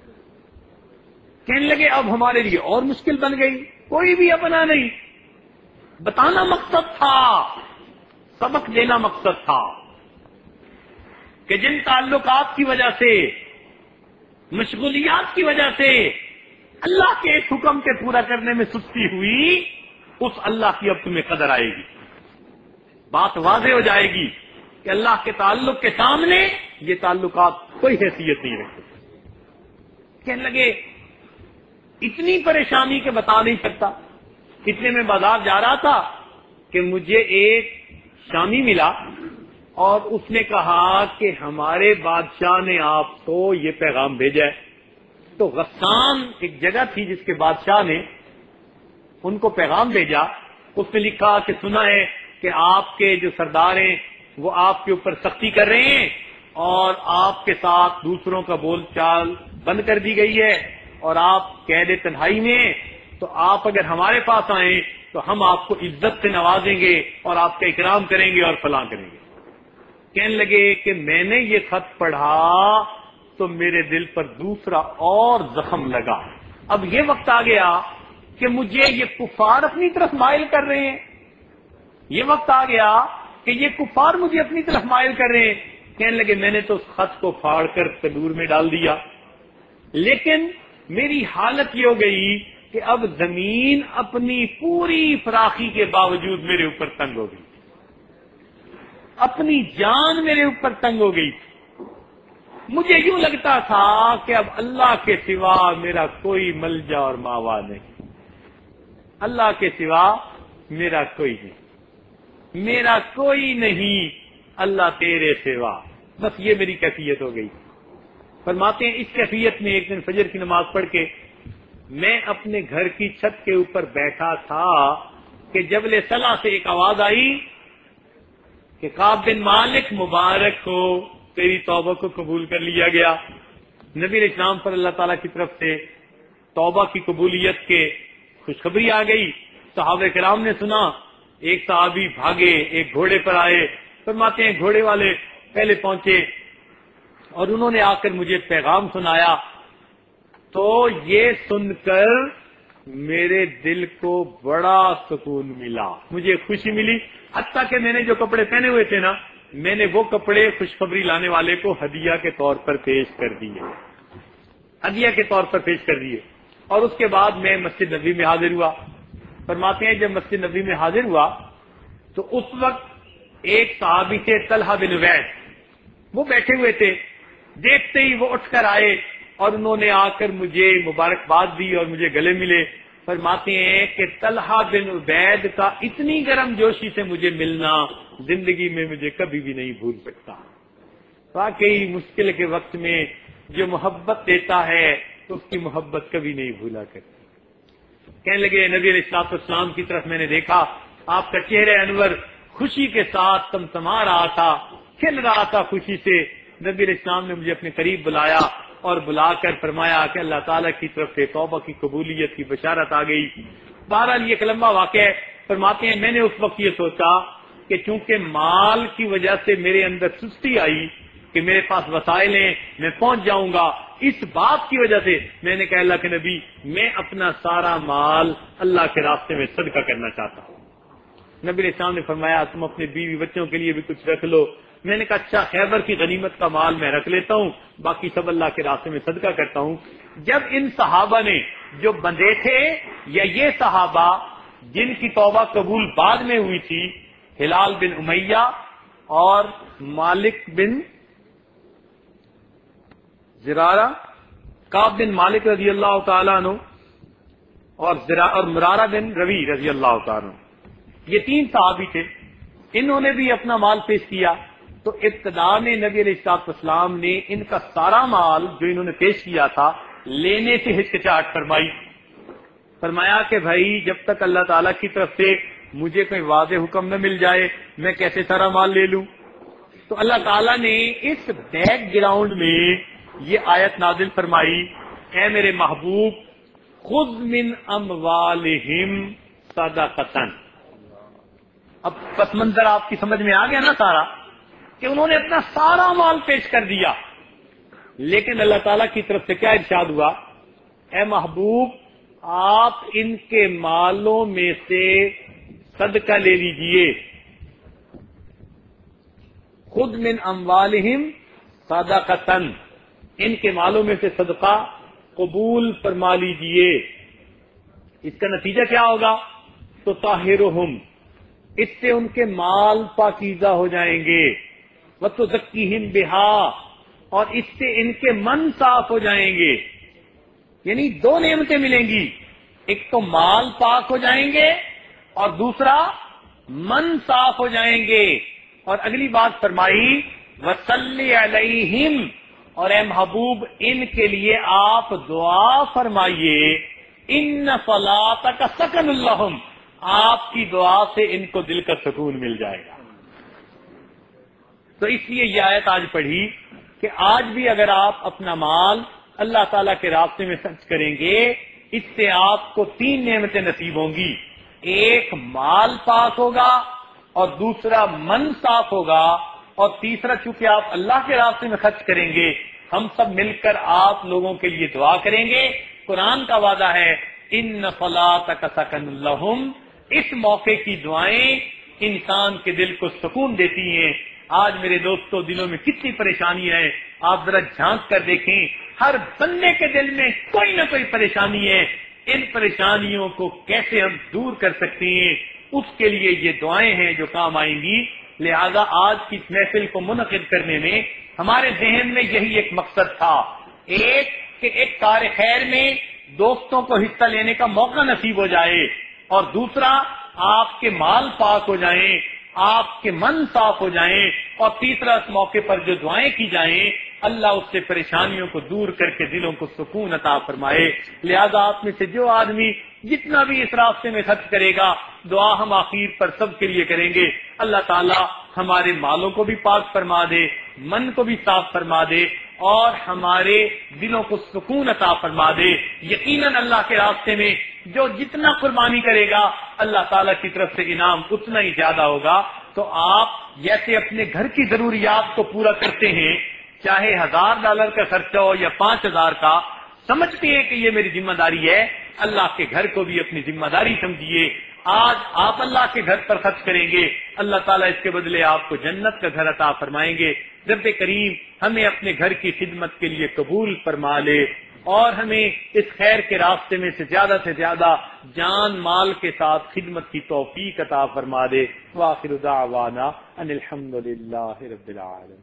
کہنے لگے اب ہمارے لیے اور مشکل بن گئی، کوئی بھی اپنا نہیں، بتانا مقصد تھا، سبق دینا مقصد تھا کہ جن تعلقات کی وجہ سے، مشغولیات کی وجہ سے اللہ کے اس حکم کے پورا کرنے میں سستی ہوئی، اس اللہ کی اب تمہیں قدر آئے گی، بات واضح ہو جائے گی کہ اللہ کے تعلق کے سامنے یہ تعلقات کوئی حیثیت نہیں رکھتے۔ کہنے لگے اتنی پریشانی کہ بتا نہیں سکتا۔ اتنے میں بازار جا رہا تھا کہ مجھے ایک شامی ملا اور اس نے کہا کہ ہمارے بادشاہ نے آپ کو یہ پیغام بھیجا ہے۔ تو غسان ایک جگہ تھی جس کے بادشاہ نے ان کو پیغام بھیجا، اس نے لکھا کہ سنا ہے کہ آپ کے جو سردار ہیں وہ آپ کے اوپر سختی کر رہے ہیں اور آپ کے ساتھ دوسروں کا بول چال بند کر دی گئی ہے اور آپ قید تنہائی میں ہیں، تو آپ اگر ہمارے پاس آئیں تو ہم آپ کو عزت سے نوازیں گے اور آپ کا اکرام کریں گے اور فلاں کریں گے۔ کہنے لگے کہ میں نے یہ خط پڑھا تو میرے دل پر دوسرا اور زخم لگا۔ اب یہ وقت آ گیا کہ مجھے یہ کفار اپنی طرف مائل کر رہے ہیں، یہ وقت آ گیا کہ یہ کفار مجھے اپنی طرف مائل کر رہے ہیں۔ کہنے لگے میں نے تو اس خط کو پھاڑ کر تندور میں ڈال دیا، لیکن میری حالت یہ ہو گئی کہ اب زمین اپنی پوری فراخی کے باوجود میرے اوپر تنگ ہو گئی، اپنی جان میرے اوپر تنگ ہو گئی. مجھے یوں لگتا تھا کہ اب اللہ کے سوا میرا کوئی ملجا اور ماوا نہیں، اللہ کے سوا میرا کوئی نہیں، میرا کوئی نہیں اللہ تیرے سوا. بس یہ میری کیفیت ہو گئی. فرماتے ہیں اس کیفیت میں ایک دن فجر کی نماز پڑھ کے میں اپنے گھر کی چھت کے اوپر بیٹھا تھا کہ جبل صلا سے ایک آواز آئی کہ کعب بن مالک مبارک ہو، تیری توبہ کو قبول کر لیا گیا. نبی علیہ السلام پر اللہ تعالیٰ کی طرف سے توبہ کی قبولیت کے خوشخبری آ گئی. صحابہ کرام نے سنا، ایک صحابی بھاگے، ایک گھوڑے پر آئے. فرماتے ہیں گھوڑے والے پہلے پہنچے اور انہوں نے آ کر مجھے پیغام سنایا، تو یہ سن کر میرے دل کو بڑا سکون ملا، مجھے خوشی ملی. حتیٰ کہ میں نے جو کپڑے پہنے ہوئے تھے نا، میں نے وہ کپڑے خوشخبری لانے والے کو ہدیہ کے طور پر پیش کر دیے، ہدیہ کے طور پر پیش کر دیے. اور اس کے بعد میں مسجد نبوی میں حاضر ہوا. فرماتے ہیں جب مسجد نبوی میں حاضر ہوا تو اس وقت ایک صحابی تھے طلحہ بن عبید، وہ بیٹھے ہوئے تھے. دیکھتے ہی وہ اٹھ کر آئے اور انہوں نے آ کر مجھے مبارکباد دی اور مجھے گلے ملے. فرماتے ہیں کہ طلحہ بن عبید کا اتنی گرم جوشی سے مجھے ملنا زندگی میں مجھے کبھی بھی نہیں بھول سکتا. واقعی مشکل کے وقت میں جو محبت دیتا ہے اس کی محبت کبھی نہیں بھولا کرتی. کہنے لگے نبی علیہ الصلوۃ والسلام کی طرف میں نے دیکھا، آپ کا چہرہ انور خوشی کے ساتھ تمتما رہا تھا، کھل رہا تھا خوشی سے. نبی علیہ السلام نے مجھے اپنے قریب بلایا اور بلا کر فرمایا کہ اللہ تعالیٰ کی طرف سے توبہ کی قبولیت کی بشارت آ گئی. بہرحال یہ ایک لمبا واقعہ ہے. فرماتے ہیں میں نے اس وقت یہ سوچا کہ چونکہ مال کی وجہ سے میرے اندر سستی آئی کہ میرے پاس وسائل ہیں، میں پہنچ جاؤں گا، اس بات کی وجہ سے میں نے کہا اللہ کے نبی میں اپنا سارا مال اللہ کے راستے میں صدقہ کرنا چاہتا ہوں. نبی علیہ السلام نے فرمایا تم اپنے بیوی بچوں کے لیے بھی کچھ رکھ لو. میں نے کہا اچھا خیبر کی غنیمت کا مال میں رکھ لیتا ہوں، باقی سب اللہ کے راستے میں صدقہ کرتا ہوں. جب ان صحابہ نے جو بندے تھے یا یہ صحابہ جن کی توبہ قبول بعد میں ہوئی تھی، ہلال بن امیہ اور مالک بن زرارہ، کعب بن مالک رضی اللہ تعالیٰ عنہ اور مرارہ بن روی رضی اللہ تعالیٰ عنہ، یہ تین صحابی تھے. انہوں نے بھی اپنا مال پیش کیا. تو ابتدا میں نبی علیہ الصلوۃ والسلام نے ان کا سارا مال جو انہوں نے پیش کیا تھا لینے سے ہچکچاہٹ فرمائی. فرمایا کہ بھائی جب تک اللہ تعالیٰ کی طرف سے مجھے کوئی واضح حکم نہ مل جائے میں کیسے سارا مال لے لوں. تو اللہ تعالیٰ نے اس بیک گراؤنڈ میں یہ آیت نازل فرمائی، اے میرے محبوب خذ من اموالہم صدقۃ. اب پس منظر آپ کی سمجھ میں آ گیا نا سارا، کہ انہوں نے اپنا سارا مال پیش کر دیا. لیکن اللہ تعالیٰ کی طرف سے کیا ارشاد ہوا، اے محبوب آپ ان کے مالوں میں سے صدقہ لے لیجئے. خود من اموالہم صدقۃ، ان کے مالوں میں سے صدقہ قبول فرما لیجئے. اس کا نتیجہ کیا ہوگا، تو طاہرہم، اس سے ان کے مال پاکیزہ ہو جائیں گے. وتزکیہم بہا، اور اس سے ان کے من صاف ہو جائیں گے. یعنی دو نعمتیں ملیں گی، ایک تو مال پاک ہو جائیں گے اور دوسرا من صاف ہو جائیں گے. اور اگلی بات فرمائی وصلی علیہم، اور اے محبوب ان کے لیے آپ دعا فرمائیے. ان صلاتک سکن لہم، آپ کی دعا سے ان کو دل کا سکون مل جائے گا. تو اس لیے یہ آیت آج پڑھی کہ آج بھی اگر آپ اپنا مال اللہ تعالیٰ کے راستے میں خرچ کریں گے، اس سے آپ کو تین نعمتیں نصیب ہوں گی. ایک مال پاک ہوگا اور دوسرا من صاف ہوگا اور تیسرا چونکہ آپ اللہ کے راستے میں خرچ کریں گے ہم سب مل کر آپ لوگوں کے لیے دعا کریں گے. قرآن کا وعدہ ہے ان صلاتک سکن لہم. اس موقع کی دعائیں انسان کے دل کو سکون دیتی ہیں. آج میرے دوستوں دلوں میں کتنی پریشانیاں ہیں، آپ ذرا جھانک کر دیکھیں، ہر بندے کے دل میں کوئی نہ کوئی پریشانی ہے. ان پریشانیوں کو کیسے ہم دور کر سکتے ہیں، اس کے لیے یہ دعائیں ہیں جو کام آئیں گی. لہذا آج کی اس محفل کو منعقد کرنے میں ہمارے ذہن میں یہی ایک مقصد تھا، ایک کہ ایک کار خیر میں دوستوں کو حصہ لینے کا موقع نصیب ہو جائے، اور دوسرا آپ کے مال پاک ہو جائیں، آپ کے من صاف ہو جائیں، اور تیسرا اس موقع پر جو دعائیں کی جائیں اللہ اس سے پریشانیوں کو دور کر کے دلوں کو سکون عطا فرمائے. لہذا آپ میں سے جو آدمی جتنا بھی اس راستے میں خرچ کرے گا، دعا ہم آخر پر سب کے لیے کریں گے. اللہ تعالی ہمارے مالوں کو بھی پاک فرما دے، من کو بھی صاف فرما دے، اور ہمارے دلوں کو سکون عطا فرما دے. یقیناً اللہ کے راستے میں جو جتنا قربانی کرے گا اللہ تعالیٰ کی طرف سے انعام اتنا ہی زیادہ ہوگا. تو آپ جیسے اپنے گھر کی ضروریات کو پورا کرتے ہیں، چاہے $1000 کا خرچہ ہو یا 5000 کا، سمجھتے ہیں کہ یہ میری ذمہ داری ہے، اللہ کے گھر کو بھی اپنی ذمہ داری سمجھیے. آج آپ اللہ کے گھر پر خرچ کریں گے، اللہ تعالیٰ اس کے بدلے آپ کو جنت کا گھر عطا فرمائیں گے. رب کریم ہمیں اپنے گھر کی خدمت کے لیے قبول فرما لے، اور ہمیں اس خیر کے راستے میں سے زیادہ جان مال کے ساتھ خدمت کی توفیق عطا فرما دے. وآخر دعوانا ان الحمد للہ رب العالمین.